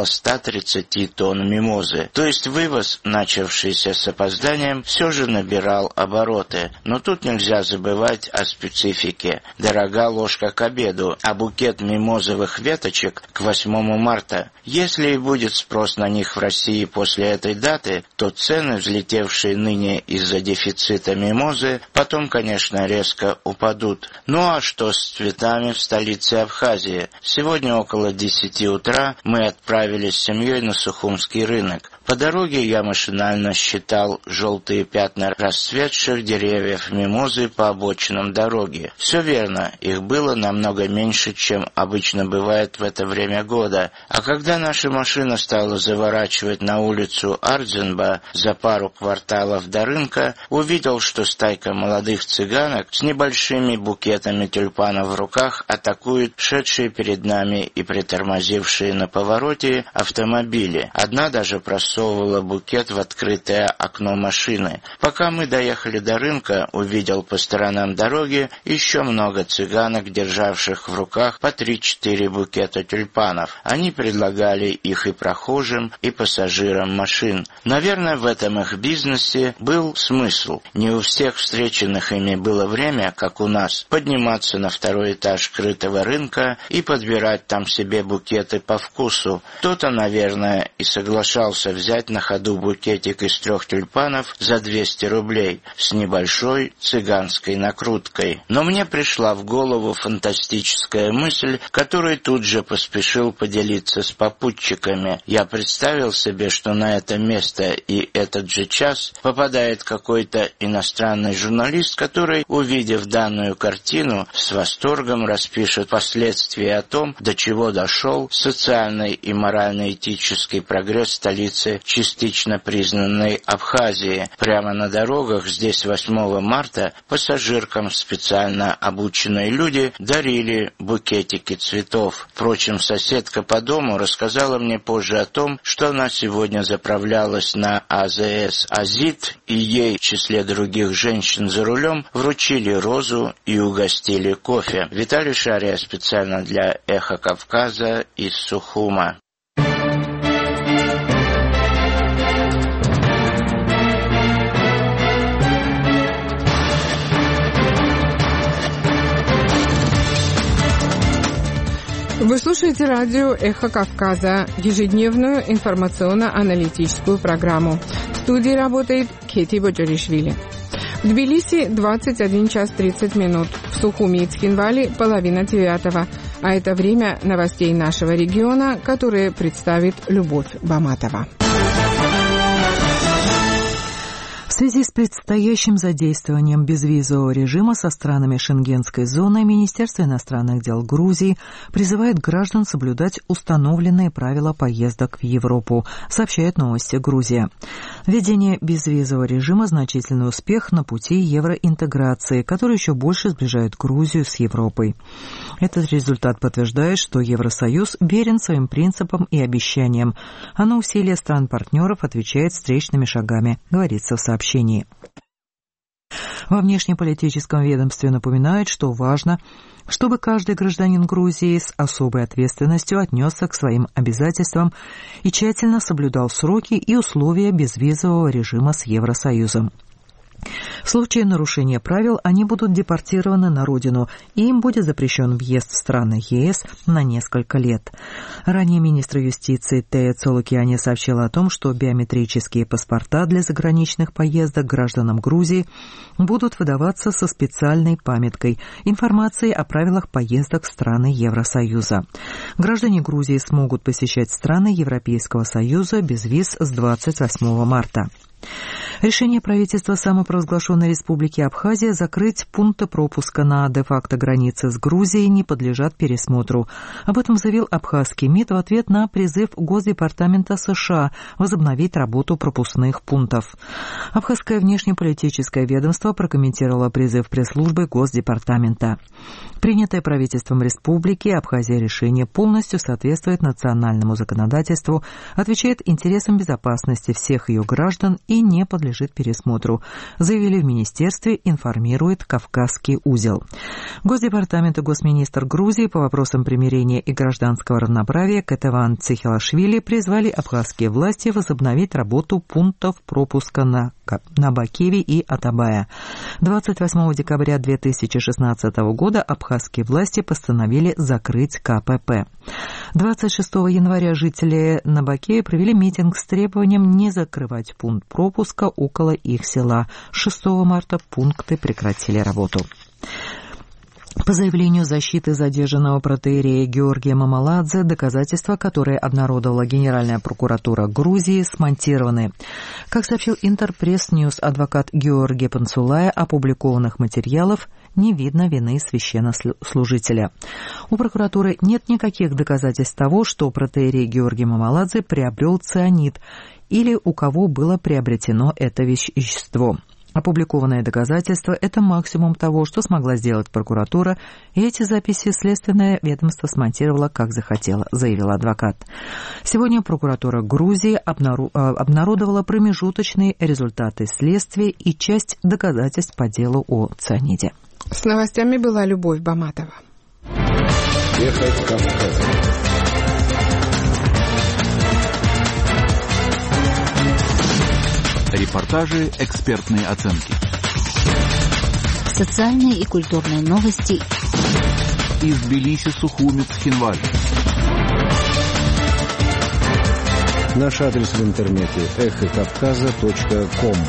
130 тонн мимозы. То есть вывоз, начавшийся с опозданием, все же набирал обороты. Но тут нельзя забывать о специфике. Дорога ложка к обеду, а букет мимозовых веточек к 8 марта. Если и будет спрос на них в России после этой даты, то цены, взлетевшие ныне из-за дефицита мимозы, потом, конечно, резко упадут. Ну а что с цветами в столице Абхазии? Сегодня около 10 утра мы отправились с семьей на Сухумский рынок. По дороге я машинально считал желтые пятна расцветших деревьев мимозы по обочинам дороги. Все верно, их было намного меньше, чем обычно бывает в это время года. А когда наша машина стала заворачивать на улицу Ардзенба за пару кварталов до рынка, увидел, что стайка молодых цыганок с небольшими букетами тюльпанов в руках атакует шедшие перед нами и притормозившие на повороте автомобили. Одна даже просовывала букет в открытое окно машины. Пока мы доехали до рынка, увидел по сторонам дороги еще много цыганок, державших в руках по 3-4 букета тюльпанов. Они предлагали их и прохожим, и пассажирам машин. Наверное, в этом их бизнесе был смысл. Не у всех встреченных ими было время, как у нас, подниматься на второй этаж крытого рынка и подбирать там себе букеты по вкусу. Кто-то, наверное, и соглашался взять на ходу букетик из 3 тюльпанов за 200 рублей с небольшой цыганской накруткой. Но мне пришла в голову фантастическая мысль, которой тут же поспешил поделиться с попутчиками. Я представил себе, что на это место и этот же час попадает какой-то иностранный журналист, который, увидев данную картину, с восторгом распишет последствия о том, до чего дошел социальный и морально-этический прогресс столицы частично признанной Абхазии. Прямо на дорогах здесь 8 марта пассажиркам специально обученные люди дарили букетики цветов. Впрочем, соседка по дому рассказала мне позже о том, что она сегодня заправлялась на АЗС «Азит», и ей, в числе других женщин за рулем, вручили розу и угостили кофе. Виталий Шария специально для «Эхо Кавказа» из Сухума. Вы слушаете радио «Эхо Кавказа», ежедневную информационно-аналитическую программу. В студии работает Кети Боджоришвили. В Тбилиси 21 час 30 минут, в Сухуми и Цхинвале половина 9, а это время новостей нашего региона, которые представит Любовь Баматова. В связи с предстоящим задействованием безвизового режима со странами Шенгенской зоны Министерство иностранных дел Грузии призывает граждан соблюдать установленные правила поездок в Европу, сообщает Новости Грузия. Введение безвизового режима – значительный успех на пути евроинтеграции, который еще больше сближает Грузию с Европой. Этот результат подтверждает, что Евросоюз верен своим принципам и обещаниям, а на усилия стран-партнеров отвечает встречными шагами, говорится в сообщении. Во внешнеполитическом ведомстве напоминают, что важно, чтобы каждый гражданин Грузии с особой ответственностью отнесся к своим обязательствам и тщательно соблюдал сроки и условия безвизового режима с Евросоюзом. В случае нарушения правил они будут депортированы на родину, и им будет запрещен въезд в страны ЕС на несколько лет. Ранее министр юстиции Тея Цолукиани сообщила о том, что биометрические паспорта для заграничных поездок гражданам Грузии будут выдаваться со специальной памяткой информацией о правилах поездок в страны Евросоюза. Граждане Грузии смогут посещать страны Европейского Союза без виз с 28 марта. Решение правительства самопровозглашенной республики Абхазия закрыть пункты пропуска на де-факто границе с Грузией не подлежат пересмотру. Об этом заявил абхазский МИД в ответ на призыв Госдепартамента США возобновить работу пропускных пунктов. Абхазское внешнеполитическое ведомство прокомментировало призыв пресс-службы Госдепартамента. Принятое правительством республики Абхазия решение полностью соответствует национальному законодательству, отвечает интересам безопасности всех ее граждан и не подлежит пересмотру, заявили в министерстве, информирует Кавказский узел. Госдепартамент и госминистр Грузии по вопросам примирения и гражданского равноправия Кетеван Цихелашвили призвали абхазские власти возобновить работу пунктов пропуска на Бакеве и Атабая. 28 декабря 2016 года абхазские власти постановили закрыть КПП. 26 января жители Набакея провели митинг с требованием не закрывать пункт пропуска около их села. 6 марта пункты прекратили работу. По заявлению защиты задержанного протоиерея Георгия Мамаладзе, доказательства, которые обнародовала Генеральная прокуратура Грузии, смонтированы. Как сообщил Интерпресс-Ньюс адвокат Георгий Панцулая, опубликованных материалов не видно вины священнослужителя. У прокуратуры нет никаких доказательств того, что протоиерей Георгий Мамаладзе приобрел цианид или у кого было приобретено это вещество. Опубликованные доказательства – это максимум того, что смогла сделать прокуратура, и эти записи следственное ведомство смонтировало, как захотело, заявил адвокат. Сегодня прокуратура Грузии обнародовала промежуточные результаты следствия и часть доказательств по делу о цианиде. С новостями была Любовь Баматова. Репортажи, экспертные оценки. Социальные и культурные новости. Из Тбилиси, Сухуми, Цхинвали. Наш адрес в интернете эхокавказа.ком.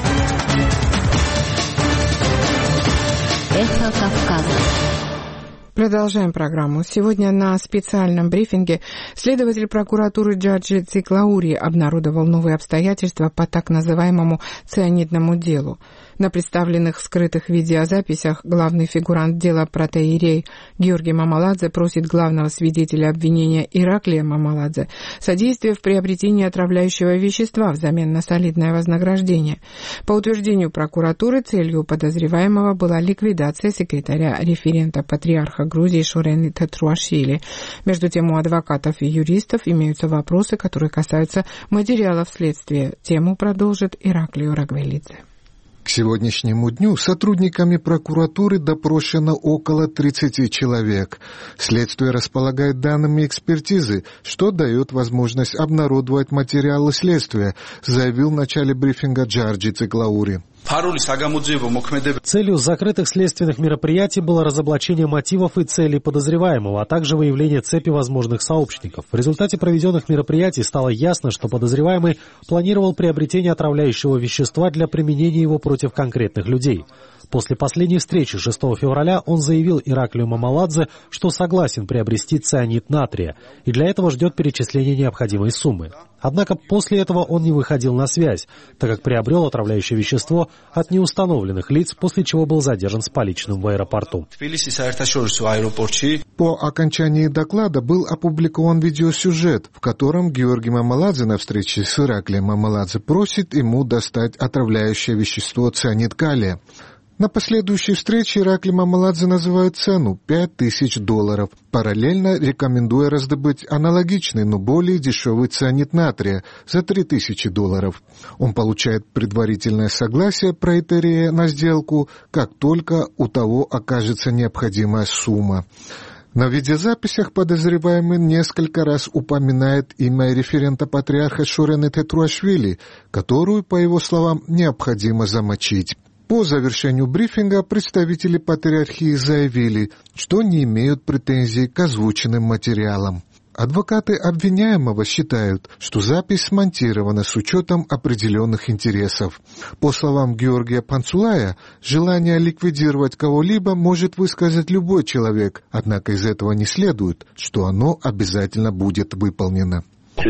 Эхо Кавказа. Продолжаем программу. Сегодня на специальном брифинге следователь прокуратуры Джаджи Циклаури обнародовал новые обстоятельства по так называемому цианидному делу. На представленных скрытых видеозаписях главный фигурант дела протоиерей Георгий Мамаладзе просит главного свидетеля обвинения Ираклия Мамаладзе содействия в приобретении отравляющего вещества взамен на солидное вознаграждение. По утверждению прокуратуры, целью подозреваемого была ликвидация секретаря-референта патриарха Грузии Шорены Тетруашвили. Между тем, у адвокатов и юристов имеются вопросы, которые касаются материалов следствия. Тему продолжит Ираклий Рагвелидзе. К сегодняшнему дню сотрудниками прокуратуры допрошено около 30 человек. Следствие располагает данными экспертизы, что дает возможность обнародовать материалы следствия, заявил в начале брифинга Джаджи Циклаури. Целью закрытых следственных мероприятий было разоблачение мотивов и целей подозреваемого, а также выявление цепи возможных сообщников. В результате проведенных мероприятий стало ясно, что подозреваемый планировал приобретение отравляющего вещества для применения его против конкретных людей. После последней встречи 6 февраля он заявил Ираклию Мамаладзе, что согласен приобрести цианид натрия, и для этого ждет перечисления необходимой суммы. Однако после этого он не выходил на связь, так как приобрел отравляющее вещество от неустановленных лиц, после чего был задержан с поличным в аэропорту. По окончании доклада был опубликован видеосюжет, в котором Георгий Мамаладзе на встрече с Ираклием Мамаладзе просит ему достать отравляющее вещество цианид калия. На последующей встрече Ираклий Мамаладзе называет цену $5000, параллельно рекомендуя раздобыть аналогичный, но более дешевый цианид натрия за $3000. Он получает предварительное согласие проэтерия на сделку, как только у того окажется необходимая сумма. На видеозаписях подозреваемый несколько раз упоминает имя референта патриарха Шорены Тетруашвили, которую, по его словам, необходимо замочить. По завершению брифинга представители патриархии заявили, что не имеют претензий к озвученным материалам. Адвокаты обвиняемого считают, что запись смонтирована с учетом определенных интересов. По словам Георгия Панцулая, желание ликвидировать кого-либо может высказать любой человек, однако из этого не следует, что оно обязательно будет выполнено.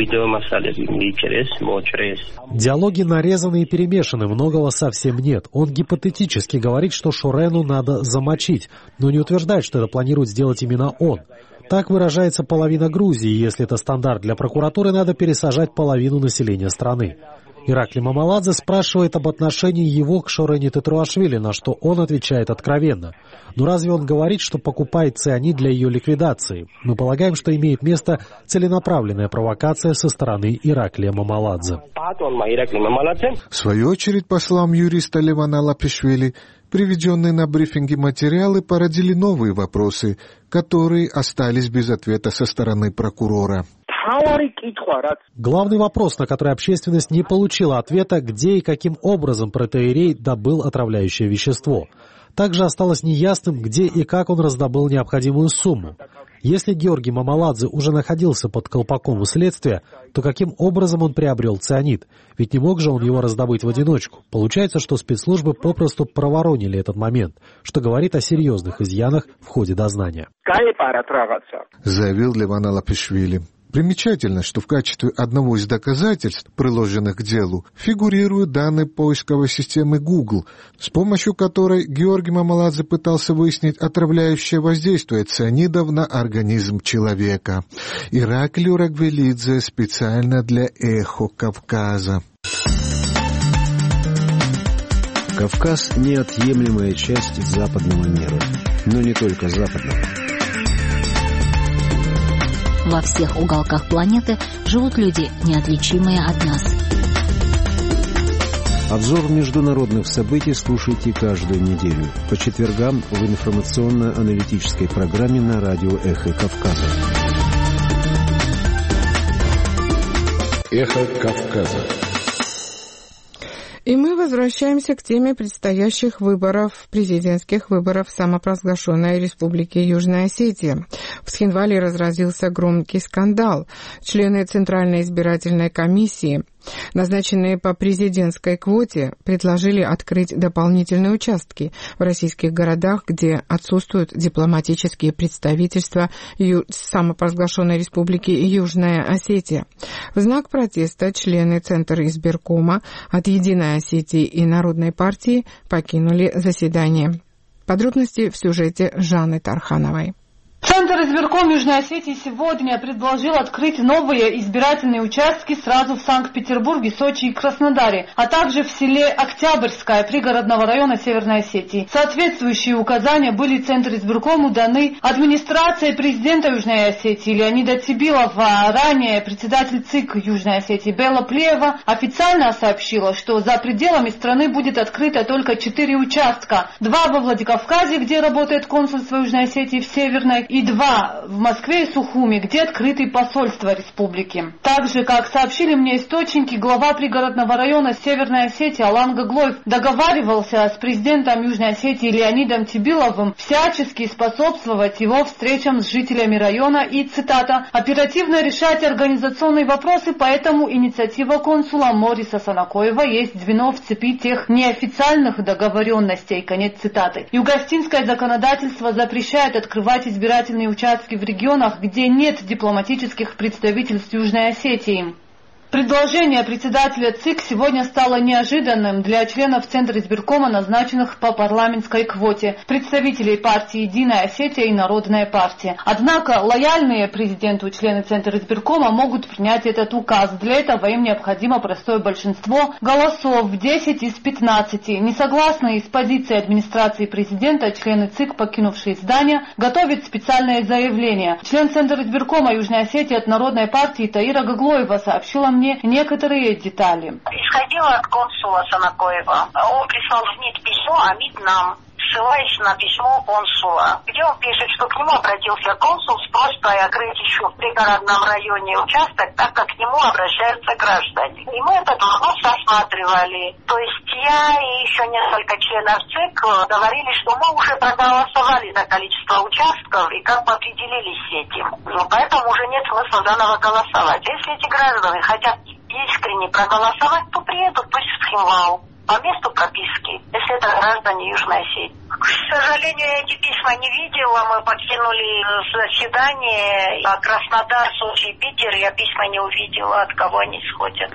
Диалоги нарезаны и перемешаны, многого совсем нет. Он гипотетически говорит, что Шорену надо замочить, но не утверждает, что это планирует сделать именно он. Так выражается половина Грузии, если это стандарт для прокуратуры, надо пересажать половину населения страны. Ираклий Мамаладзе спрашивает об отношении его к Шорене Тетруашвили, на что он отвечает откровенно. Но разве он говорит, что покупает цианид для ее ликвидации? Мы полагаем, что имеет место целенаправленная провокация со стороны Ираклия Мамаладзе. В свою очередь, по словам юриста Левана Лапишвили, приведенные на брифинге материалы породили новые вопросы, которые остались без ответа со стороны прокурора. Главный вопрос, на который общественность не получила ответа, где и каким образом протоиерей добыл отравляющее вещество. Также осталось неясным, где и как он раздобыл необходимую сумму. Если Георгий Мамаладзе уже находился под колпаком у следствия, то каким образом он приобрел цианид? Ведь не мог же он его раздобыть в одиночку. Получается, что спецслужбы попросту проворонили этот момент, что говорит о серьезных изъянах в ходе дознания. Заявил Леван Лапишвили. Примечательно, что в качестве одного из доказательств, приложенных к делу, фигурируют данные поисковой системы Google, с помощью которой Георгий Мамаладзе пытался выяснить отравляющее воздействие цианидов на организм человека. Ираклий Рагвелидзе специально для «Эхо Кавказа». Кавказ – неотъемлемая часть западного мира, но не только западного. Во всех уголках планеты живут люди, неотличимые от нас. Обзор международных событий слушайте каждую неделю по четвергам в информационно-аналитической программе на радио «Эхо Кавказа». «Эхо Кавказа». И мы возвращаемся к теме предстоящих выборов, президентских выборов самопровозглашенной Республики Южная Осетия. В Схинвале разразился громкий скандал. Члены Центральной избирательной комиссии, назначенные по президентской квоте, предложили открыть дополнительные участки в российских городах, где отсутствуют дипломатические представительства самопровозглашенной Республики Южная Осетия. В знак протеста члены Центра избиркома от Единой Осетии и Народной партии покинули заседание. Подробности в сюжете Жанны Тархановой. Центр избирком Южной Осетии сегодня предложил открыть новые избирательные участки сразу в Санкт-Петербурге, Сочи и Краснодаре, а также в селе Октябрьское пригородного района Северной Осетии. Соответствующие указания были Центр избиркому даны администрацией президента Южной Осетии Леонида Цибилова. Ранее председатель ЦИК Южной Осетии Белла Плеева официально сообщила, что за пределами страны будет открыто только 4 участка. 2 во Владикавказе, где работает консульство Южной Осетии в Северной и 2 в Москве и Сухуми, где открыты посольства республики. Также, как сообщили мне источники, глава пригородного района Северной Осетии Алан Гаглоев договаривался с президентом Южной Осетии Леонидом Тибиловым всячески способствовать его встречам с жителями района и, цитата, «оперативно решать организационные вопросы, поэтому инициатива консула Мориса Санакоева есть звено в цепи тех неофициальных договоренностей», конец цитаты. Югостинское законодательство запрещает открывать избирательные участки в регионах, где нет дипломатических представительств Южной Осетии. Предложение председателя ЦИК сегодня стало неожиданным для членов Центра избиркома, назначенных по парламентской квоте, представителей партии «Единая Осетия» и Народная партия. Однако лояльные президенту члены Центра избиркома могут принять этот указ. Для этого им необходимо простое большинство голосов, 10 из 15. Несогласные с позицией администрации президента, члены ЦИК, покинувшие здание, готовят специальное заявление. Член Центра избиркома Южной Осетии от Народной партии Таира Гаглоева сообщила мне некоторые детали. Исходила от консула Санакоева. Он прислал в МИД письмо, а МИД нам, ссылаясь на письмо консула, где он пишет, что к нему обратился консул с просьбой открыть еще в пригородном районе участок, так как к нему обращаются граждане. И мы этот вопрос рассматривали. То есть я и еще несколько членов ЦИК говорили, что мы уже проголосовали за количество участков и как бы определились с этим. Поэтому уже нет смысла заново голосовать. Если эти граждане хотят искренне проголосовать, то приедут пусть в Цхинвал по месту прописки, если это граждане Южной Осетии. К сожалению, я эти письма не видела. Мы покинули заседание. А Краснодар, Сочи и Питер я письма не увидела, от кого они исходят.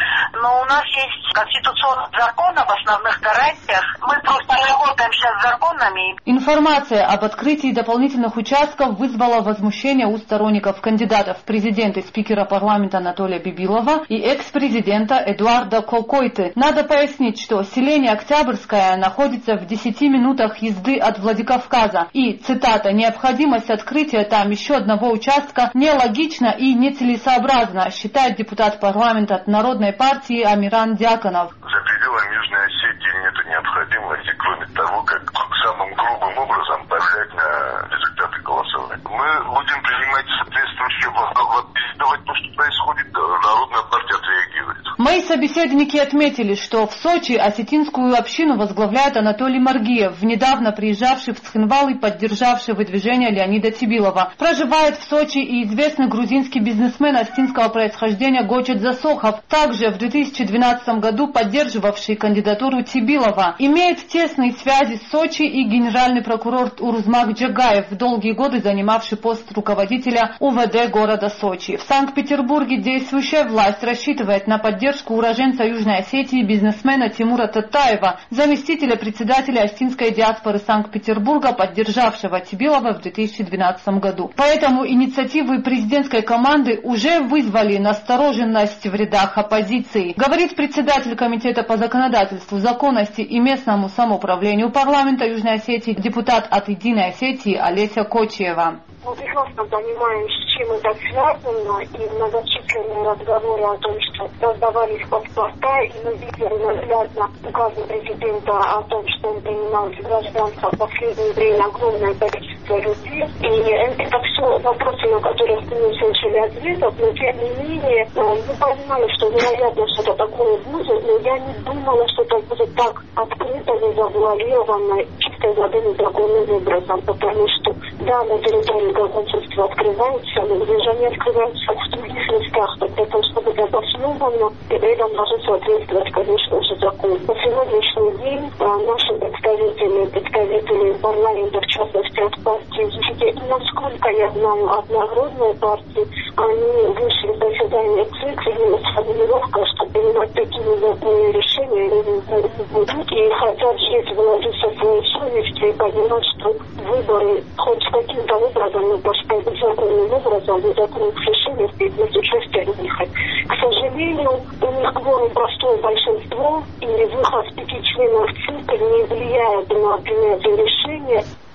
Но у нас есть конституционный закон об основных гарантиях. Мы просто работаем сейчас с законами. Информация об открытии дополнительных участков вызвала возмущение у сторонников кандидатов в президенты спикера парламента Анатолия Бибилова и экс-президента Эдуарда Кокойты. Надо пояснить, что селение Октябрьское находится в 10 минутах езды от Владикавказа. И, цитата, «необходимость открытия там еще одного участка нелогична и нецелесообразна», считает депутат парламента от Народной партии Амиран Дьяконов. За пределами Южной Осетии нет необходимости, кроме того, как самым грубым образом повлиять на результаты голосования. Мы будем принимать соответствующие давать то, что происходит, Народная партия отреагирует. Мои собеседники отметили, что в Сочи осетинскую общину возглавляет Анатолий Маргиев, недавно приезжавший в Цхинвал и поддержавший выдвижение Леонида Тибилова. Проживает в Сочи и известный грузинский бизнесмен осетинского происхождения Гочет Засохов, также в 2012 году поддерживавший кандидатуру Тибилова. Имеет тесные связи с Сочи и генеральный прокурор Урузмак Джагаев, долгие годы занимавший пост руководителя УВД города Сочи. В Санкт-Петербурге действующая власть рассчитывает на поддержку уроженца Южной Осетии бизнесмена Тимура Татаева, заместителя председателя осетинской диаспоры Санкт-Петербурга, поддержавшего Тибилова в 2012 году. Поэтому инициативы президентской команды уже вызвали настороженность в рядах оппозиции, говорит председатель комитета по законодательству, законности и местному самоуправлению парламента Южной Осетии, депутат от Единой Осетии Олеся Кочиева. Мы прекрасно понимаем, с чем это связано, и многочисленные разговоры о том, что раздавались паспорта, и мы видели наглядно указы президента о том, что он принимал гражданство в последнее время огромное количество людей. И это все вопросы, на которые мы не слышали ответов, но тем не менее мы понимали, что вероятно что-то такое будет, но я не думала, что это будет так открыто, незавуалировано, чистой воды незаконным образом, потому что да, на территории консульства открываются, но где они открываются в других местах, потому что это обосновано, и при этом должны соответствовать, конечно же, закону. На сегодняшний день наши представители парламента, в частности от партии ЗЖД, и насколько я знаю, от Народной партии, они вышли в заседание ЦИК именно с формулировкой, что принимать такие незаконные решения не будут, и хотят жить в ладу со своей совестью и понимать, что выборы хоть каким-то образом, но по законным образом, в законных решениях принять участие в них. К сожалению, у них кворум простое большинство, и выход 5 членов ЦИК не влияет на принятие решения.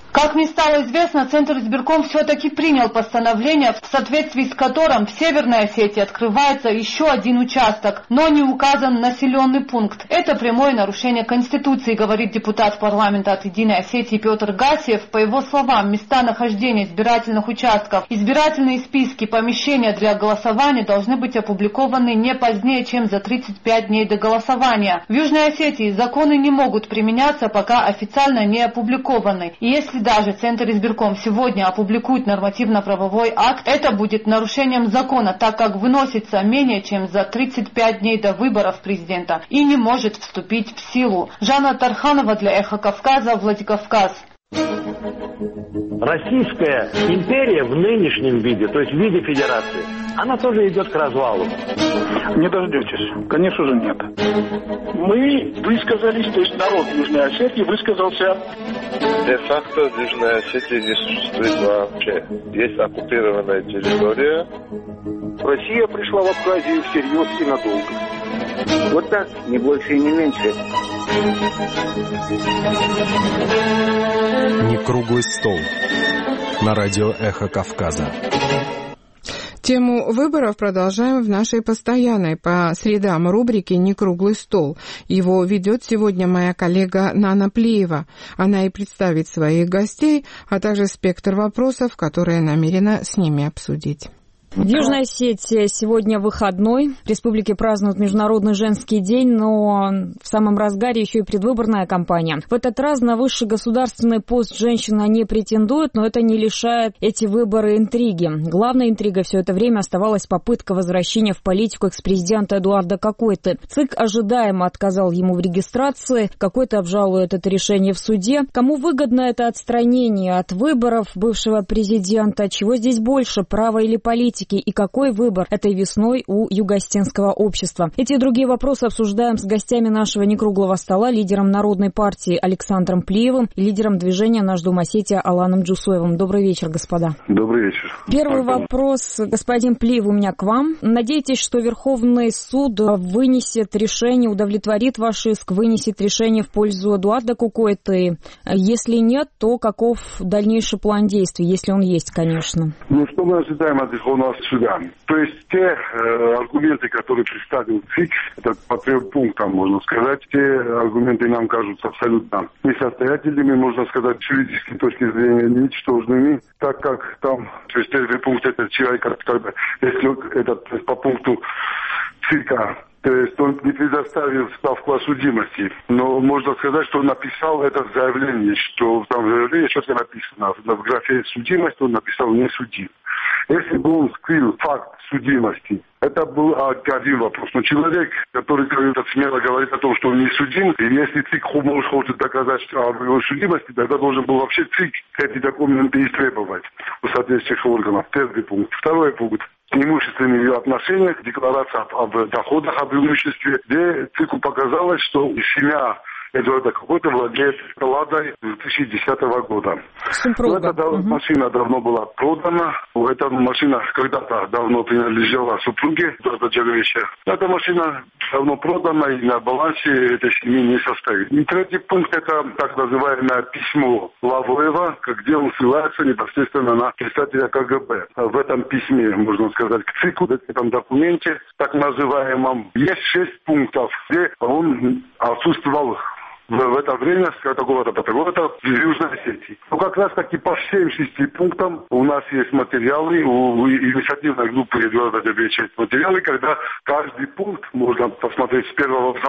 Как мне стало известно, Центр избирком все-таки принял постановление, в соответствии с которым в Северной Осетии открывается еще один участок, но не указан населенный пункт. Это прямое нарушение Конституции, говорит депутат парламента от Единой Осетии Петр Гасиев. По его словам, места нахождения избирательных участков, избирательные списки, помещения для голосования должны быть опубликованы не позднее, чем за 35 дней до голосования. В Южной Осетии законы не могут применяться, пока официально не опубликованы. И если даже Центр избирком сегодня опубликует нормативно-правовой акт, это будет нарушением закона, так как выносится менее чем за 35 дней до выборов президента и не может вступить в силу. Жанна Тарханова для Эхо Кавказа, Владикавказ. Российская империя в нынешнем виде, то есть в виде федерации, она тоже идет к развалу. Не дождетесь. Конечно же нет. Мы высказались, то есть народ Южной Осетии высказался. Де-факто в Южной Осетии не существует вообще. Есть оккупированная территория. Россия пришла в Абхазию всерьез и надолго. Вот так, не больше и не меньше. Не круглый стол. На радио «Эхо Кавказа». Тему выборов продолжаем в нашей постоянной по средам рубрике «Не круглый стол». Его ведет сегодня моя коллега Нана Плиева. Она и представит своих гостей, а также спектр вопросов, которые намерена с ними обсудить. В Южной Осетии сегодня выходной. В республике празднуют Международный женский день, но в самом разгаре еще и предвыборная кампания. В этот раз на высший государственный пост женщина не претендует, но это не лишает эти выборы интриги. Главной интригой все это время оставалась попытка возвращения в политику экс-президента Эдуарда Какойты. ЦИК ожидаемо отказал ему в регистрации. Какойта обжалует это решение в суде. Кому выгодно это отстранение от выборов бывшего президента? Чего здесь больше, права или политики? И какой выбор этой весной у юго-осетинского общества? Эти и другие вопросы обсуждаем с гостями нашего некруглого стола, лидером Народной партии Александром Плиевым и лидером движения «Наш Дом Осетия» Аланом Джусоевым. Добрый вечер, господа. Добрый вечер. Первый вопрос, господин Плиев, у меня к вам. Надеетесь, что Верховный суд вынесет решение, удовлетворит ваш иск, вынесет решение в пользу Эдуарда Какойты? Если нет, то каков дальнейший план действий, если он есть, конечно? Что мы ожидаем от Верховного суда? То есть те аргументы, которые представил ЦИК, это по 3 пунктам, можно сказать, те аргументы нам кажутся абсолютно несостоятельными, можно сказать, с юридической точки зрения ничтожными, так как там, то есть первый пункт, это человек, когда, если это по пункту ЦИКа, то есть он не предоставил справку о судимости, но можно сказать, что он написал это в заявлении, что там в заявлении четко написано, в графе судимость он написал не судим. Если бы он скрыл факт судимости, это был один вопрос. Но человек, который смело говорит о том, что он не судим, и если ЦИК хочет доказать о его судимости, тогда должен был вообще ЦИК эти документы истребовать у соответствующих органов. Первый пункт. Второй пункт. Имущественные отношения, декларация об доходах, об имуществе, где ЦИКу показалось, что семья Эдуарда Какойты владеет «Ладой» 2010 года. Эта машина давно была продана. Эта машина когда-то давно принадлежала супруге Эдуарда Джеровича. Эта машина давно продана и на балансе этой семьи не состоит. И третий пункт – это так называемое письмо Лавоева, где он ссылается непосредственно на председателя КГБ. В этом письме, можно сказать, к ЦИКу, в этом документе, так называемом, есть 6 пунктов, где он отсутствовал в это время с такого-то по такого-то в Южной Осетии. Как раз таки по всем 6 пунктам у нас есть материалы, у инициативной группы Эдуарда Джеровича есть материалы, когда каждый пункт можно посмотреть с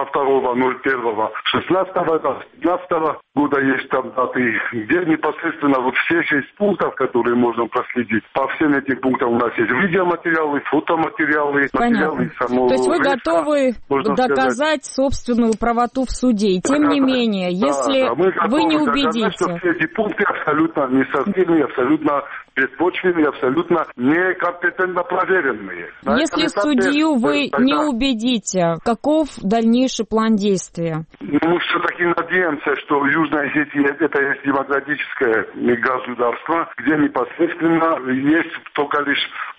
1.02.01.16 года есть там даты, где непосредственно вот все 6 пунктов, которые можно проследить. По всем этим пунктам у нас есть видеоматериалы, фотоматериалы, материалы самого. То есть вы готовы доказать собственную правоту в суде, и тем не менее, если вы не убедите... Что все эти пункты абсолютно несостоятельные, абсолютно беспочвенные, абсолютно некомпетентно проверенные. Если судью вы не убедите, каков дальнейший план действия? Мы все-таки надеемся, что Южная Осетия это есть демократическое государство, где непосредственно есть только лишь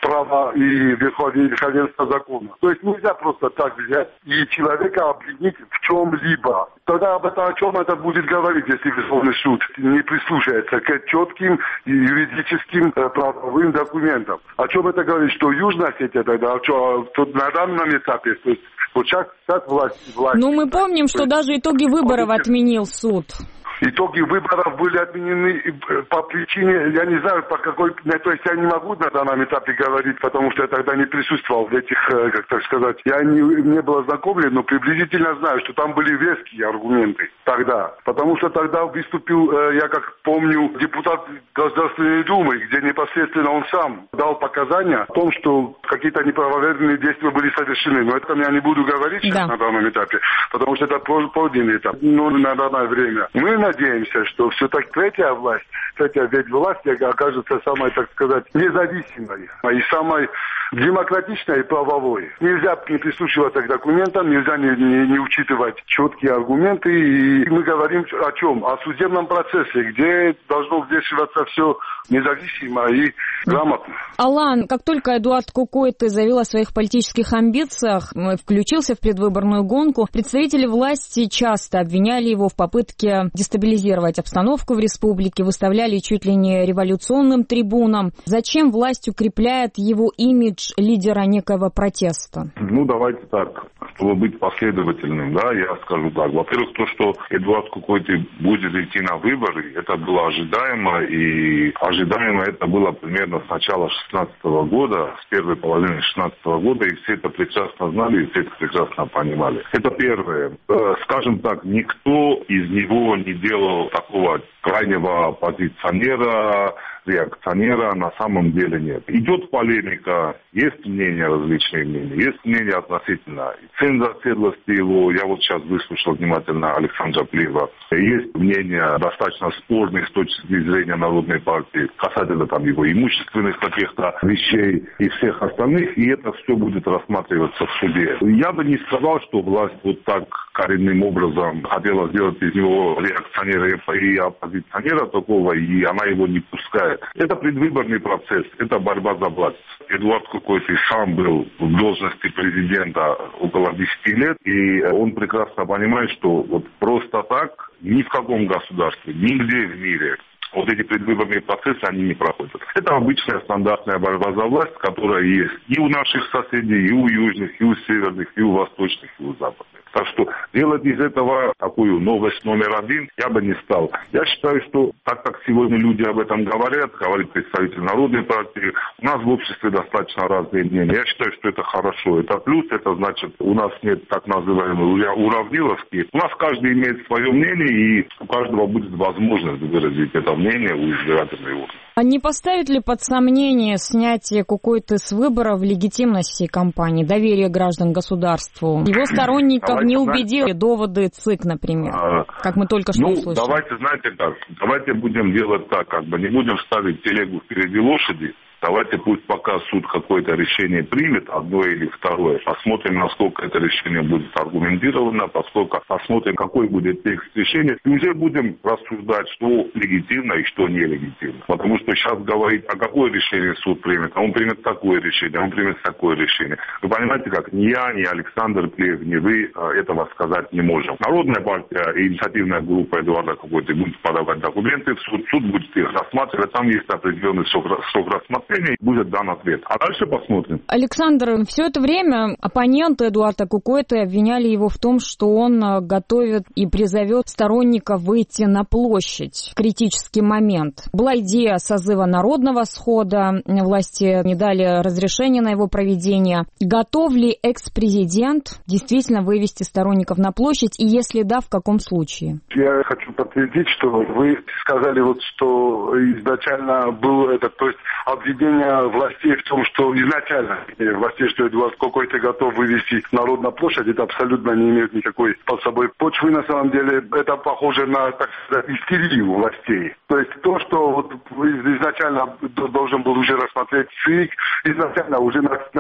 права и верховенство закона. То есть нельзя просто так взять и человека обвинить в чем-либо. Тогда об этом, о чем это будет говорить, если Верховный суд не прислушается к четким юридическим правовым документам? О чем это говорит? Что Южная Осетия тогда, на данном этапе, то есть вот сейчас власть... Ну, мы помним, что даже итоги выборов отменил суд. Итоги выборов были отменены по причине, я не знаю, по какой... То есть я не могу на данном этапе говорить, потому что я тогда не присутствовал в этих, как так сказать, я не был ознакомлен, но приблизительно знаю, что там были веские аргументы тогда. Потому что тогда выступил, я как помню, депутат Государственной Думы, где непосредственно он сам дал показания о том, что какие-то неправомерные действия были совершены. Но это я не буду говорить сейчас на данном этапе, потому что это поздний этап, но на данное время. Мы надеемся, что все-таки третья ветвь власти окажется самой, так сказать, независимой и самой демократичной и правовой. Нельзя не прислушиваться к документам, нельзя не учитывать четкие аргументы. И мы говорим о чем? О судебном процессе, где должно взвешиваться все независимо и грамотно. Алан, как только Эдуард Кукуйте заявил о своих политических амбициях, включился в предвыборную гонку, представители власти часто обвиняли его в попытке дестабилизировать обстановку в республике, выставляли чуть ли не революционным трибуном. Зачем власть укрепляет его имидж лидера некого протеста? Ну, давайте так, чтобы быть последовательным, да, я скажу так. Во-первых, то, что Эдуард Кукуйте будет идти на выборы, это было ожидаемо, и ожидаемо это было примерно с начала 2016 года, с первой половины 2016 года, и все это прекрасно знали, и все это прекрасно понимали. Это первое. Скажем так, никто из него не делал такого крайнего оппозиционера, реакционера, на самом деле нет. Идет полемика, есть мнения, различные мнения, есть мнения относительно цен заседлости его, я вот сейчас выслушал внимательно Александра Плиева, есть мнения достаточно спорные с точки зрения Народной партии, касательно там его имущественных каких-то вещей и всех остальных, и это все будет рассматриваться в суде. Я бы не сказал, что власть вот так коренным образом хотела сделать из него реакционера и оппозиционера такого, и она его не пускает. Это предвыборный процесс, это борьба за власть. Эдуард Кукуйте сам был в должности президента около 10 лет, и он прекрасно понимает, что вот просто так ни в каком государстве, нигде в мире вот эти предвыборные процессы, они не проходят. Это обычная стандартная борьба за власть, которая есть и у наших соседей, и у южных, и у северных, и у восточных, и у западных. Так что делать из этого такую новость номер один я бы не стал. Я считаю, что так как сегодня люди об этом говорят, говорит представитель Народной партии, у нас в обществе достаточно разные мнения. Я считаю, что это хорошо. Это плюс, это значит, у нас нет так называемой уравниловки. У нас каждый имеет свое мнение, и у каждого будет возможность выразить это мнение у избирательной урны. А не поставит ли под сомнение снятие Кукуйте с выборов легитимности кампании, доверие граждан государству? Его сторонников не убедили доводы ЦИК, например, как мы только что услышали. Давайте, знаете как, давайте будем делать так, как бы не будем ставить телегу впереди лошади. Давайте пусть пока суд какое-то решение примет, одно или второе. Посмотрим, насколько это решение будет аргументировано, посмотрим, какой будет текст решения. И уже будем рассуждать, что легитимно и что нелегитимно. Потому что сейчас говорить, а какое решение суд примет, а он примет такое решение, а он примет такое решение. Вы понимаете, как ни я, ни Александр Плиев, ни вы этого сказать не можем. Народная партия и инициативная группа Эдуарда Кукуйте будет подавать документы в суд, суд будет их рассматривать, там есть определенный срок рассмотрения, будет дан ответ. А дальше посмотрим. Александр, все это время оппоненты Эдуарда Кукуйте обвиняли его в том, что он готовит и призовет сторонников выйти на площадь в критический момент. Была идея созыва народного схода, власти не дали разрешения на его проведение. Готов ли экс-президент действительно вывести сторонников на площадь, и если да, в каком случае? Я хочу подтвердить, что вы сказали, вот, что изначально был этот, то есть обвинение властей в том, что изначально властей, что Эдуард Кукуйте готов вывести народ на площадь, это абсолютно не имеет никакой под собой почвы. На самом деле это похоже на, так сказать, истерию властей. То есть то, что вот изначально должен был уже рассмотреть ЦИК, изначально уже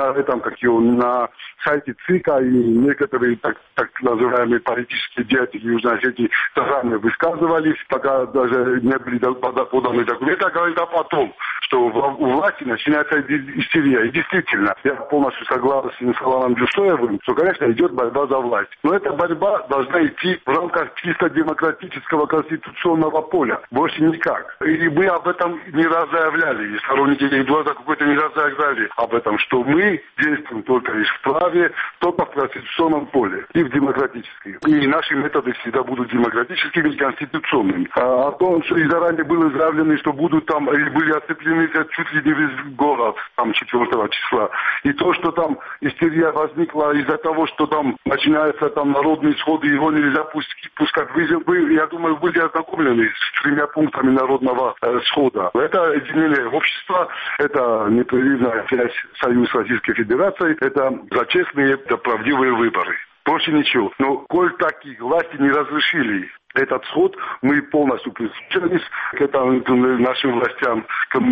на сайте ЦИКа и некоторые так называемые политические деятели Южной Осетии заранее высказывались, пока даже не были поданы документы, а говорят, а потом, что у власти власти начинается истерия. И действительно, я полностью согласен с Аланом Джусоевым, что, конечно, идет борьба за власть. Но эта борьба должна идти в рамках чисто демократического конституционного поля. Больше никак. И мы об этом не раз заявляли. И сторонники Эдуарда какой-то не раз заявляли об этом, что мы действуем только лишь в праве, только в конституционном поле и в демократическом. И наши методы всегда будут демократическими и конституционными. А о том, что и заранее было заявлено, что будут там, и были оцеплены чуть ли не весь город, там 4 числа. И то, что там истерия возникла из-за того, что там начинается там народный сход, и его нельзя пускать. Вы, я думаю, были ознакомлены с 3 пунктами народного схода. Это единение общества, это непрерывная связь Союза Российской Федерации, это за честные, это правдивые выборы. Больше ничего. Но коль такие власти не разрешили этот сход, мы полностью прислушались к этому, нашим властям,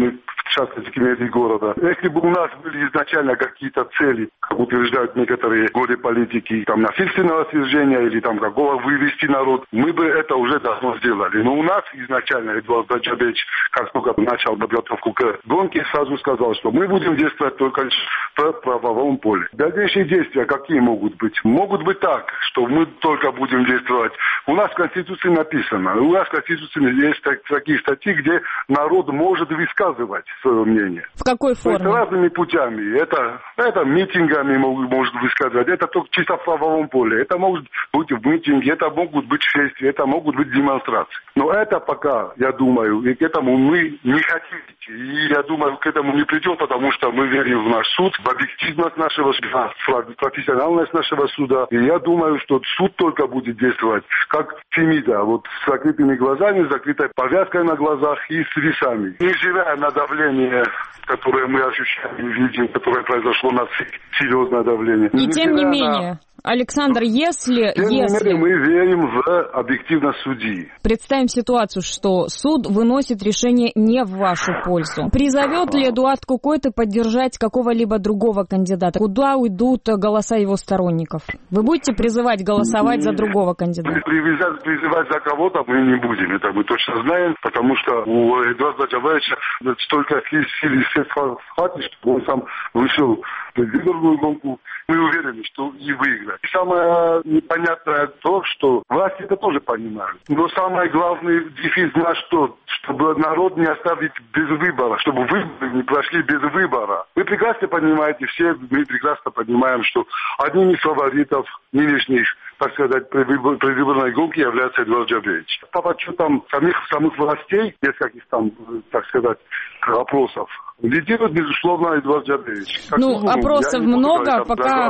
в частности, к мере города. Если бы у нас были изначально какие-то цели, как утверждают некоторые годы политики, там, насильственного свержения или там какого вывести народ, мы бы это уже давно сделали. Но у нас изначально Эдуард Раджабович, как только начал подготовку к гонке, сразу сказал, что мы будем действовать только в правовом поле. Дальнейшие действия какие могут быть? Могут быть так, что мы только будем действовать. У нас в Конституции написано, у нас в Конституции есть такие статьи, где народ может высказывать свое мнение. В какой форме? То есть разными путями. Это митингами может высказывать, это только чисто в правовом поле. Это может быть в митинге, это могут быть шествия, это могут быть демонстрации. Но это пока, я думаю, и к этому мы не хотим. И я думаю, к этому не придем, потому что мы верим в наш суд, в объективность нашего суда, в профессиональность нашего суда. И я думаю, что суд только будет действовать как Фемида, вот с закрытыми глазами, с закрытой повязкой на глазах и с весами. Невзирая на давление, которое мы ощущаем и видим, которое произошло, у нас серьезное давление. И тем не менее, Александр, если мы верим в объективность судьи. Представим ситуацию, что суд выносит решение не в вашу пользу. Призовет ли Эдуард Кукойте поддержать какого-либо другого кандидата? Куда уйдут голоса его сторонников? Вы будете призывать голосовать за другого кандидата? Призывать за кого-то мы не будем, это мы точно знаем, потому что у Эдуарда Раджабовича столько сил и средств хватит, чтобы он сам вышел в предвыборную гонку. Мы уверены, что и выиграет. И самое непонятное то, что власти это тоже понимают. Но самый главный дефис наш тот, чтобы народ не оставить без выбора, чтобы выборы не прошли без выбора. Вы прекрасно понимаете, все мы прекрасно понимаем, что одним из фаворитов нынешних, так сказать, предвыборной гонки является Эдуард Раджабович. По подсчетам самых властей, нескольких там, так сказать, опросов, лидирует, безусловно, Эдуард Раджабович. Опросов много,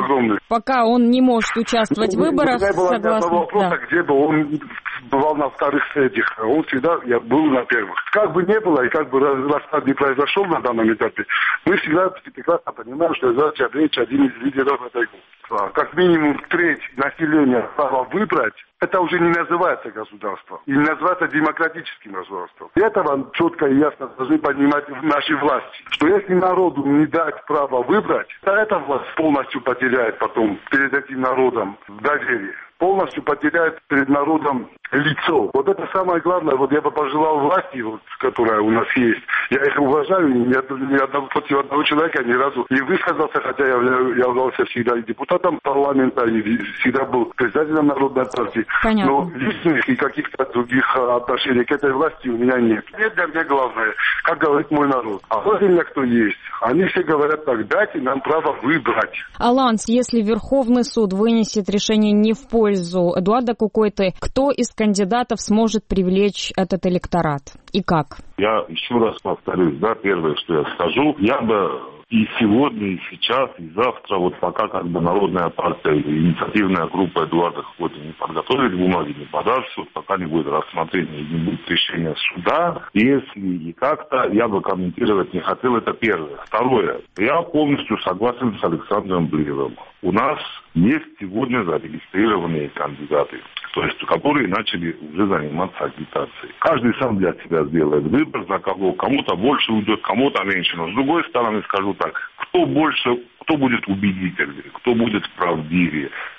пока он не может участвовать в выборах, согласно. Где бы он бывал на вторых этих, он всегда был на первых. Как бы не было, и как бы распад не произошел на данном этапе, мы всегда прекрасно понимаем, что Эдуард Раджабович один из лидеров этой группы. Как минимум треть населения право выбрать, это уже не называется государством. И не называется демократическим государством. И этого четко и ясно должны понимать наши власти. Что если народу не дать право выбрать, то эта власть полностью потеряет потом перед этим народом доверие. Полностью потеряет перед народом лицо. Вот это самое главное. Вот я бы пожелал власти, вот, которая у нас есть. Я их уважаю, против одного человека ни разу не высказался, хотя я являлся всегда и депутатом парламента, и всегда был председателем Народной партии. Понятно. Но личных и каких-то других отношений к этой власти у меня нет. Это для меня главное, как говорит мой народ. А вот меня кто есть. Они все говорят так, дайте нам право выбрать. Алан, если Верховный суд вынесет решение не в пользу Эдуарда Кукойте, кто из кандидатов сможет привлечь этот электорат? И как? Я еще раз повторюсь, первое, что я скажу, я бы и сегодня, и сейчас, и завтра, вот пока как бы Народная партия, инициативная группа Эдуарда Кукойте не подготовит бумаги, не подаст в суд, пока не будет рассмотрения, не будет решения суда, если и как-то я бы комментировать не хотел, это первое. Второе, я полностью согласен с Александром Блиевым. У нас есть сегодня зарегистрированные кандидаты, то есть которые начали уже заниматься агитацией. Каждый сам для себя сделает выбор, за кого. Кому-то больше уйдет, кому-то меньше. Но с другой стороны скажу так, кто больше, кто будет убедительнее, кто будет правдивее,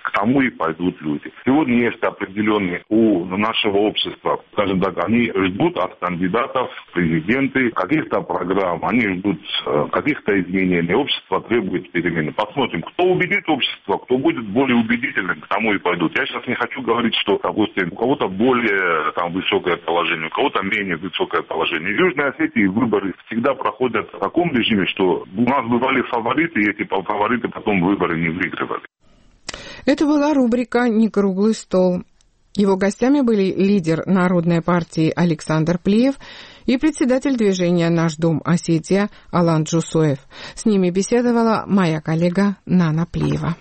к тому и пойдут люди. Сегодня есть определенные у нашего общества, скажем так, они ждут от кандидатов в президенты каких-то программ, они ждут каких-то изменений. Общество требует перемены. Посмотрим, кто убедит общество, кто будет более убедительным, к тому и пойдут. Я сейчас не хочу говорить, что, допустим, у кого-то более высокое положение, у кого-то менее высокое положение. В Южной Осетии выборы всегда проходят в таком режиме, что у нас бывали фавориты, и эти фавориты потом выборы не выигрывали. Это была рубрика «Не круглый стол». Его гостями были лидер Народной партии Александр Плиев и председатель движения «Наш дом Осетия» Алан Джусоев. С ними беседовала моя коллега Нана Плиева.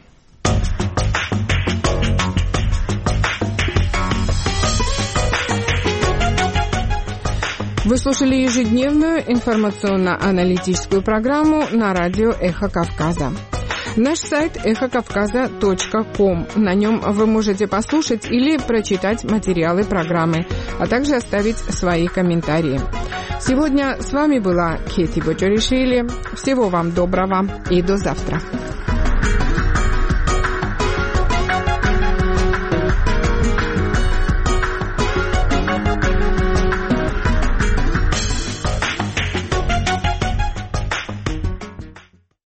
Вы слушали ежедневную информационно-аналитическую программу на радио «Эхо Кавказа». Наш сайт эхокавказа.ком. На нем вы можете послушать или прочитать материалы программы, а также оставить свои комментарии. Сегодня с вами была Кети Бочоришвили. Всего вам доброго и до завтра.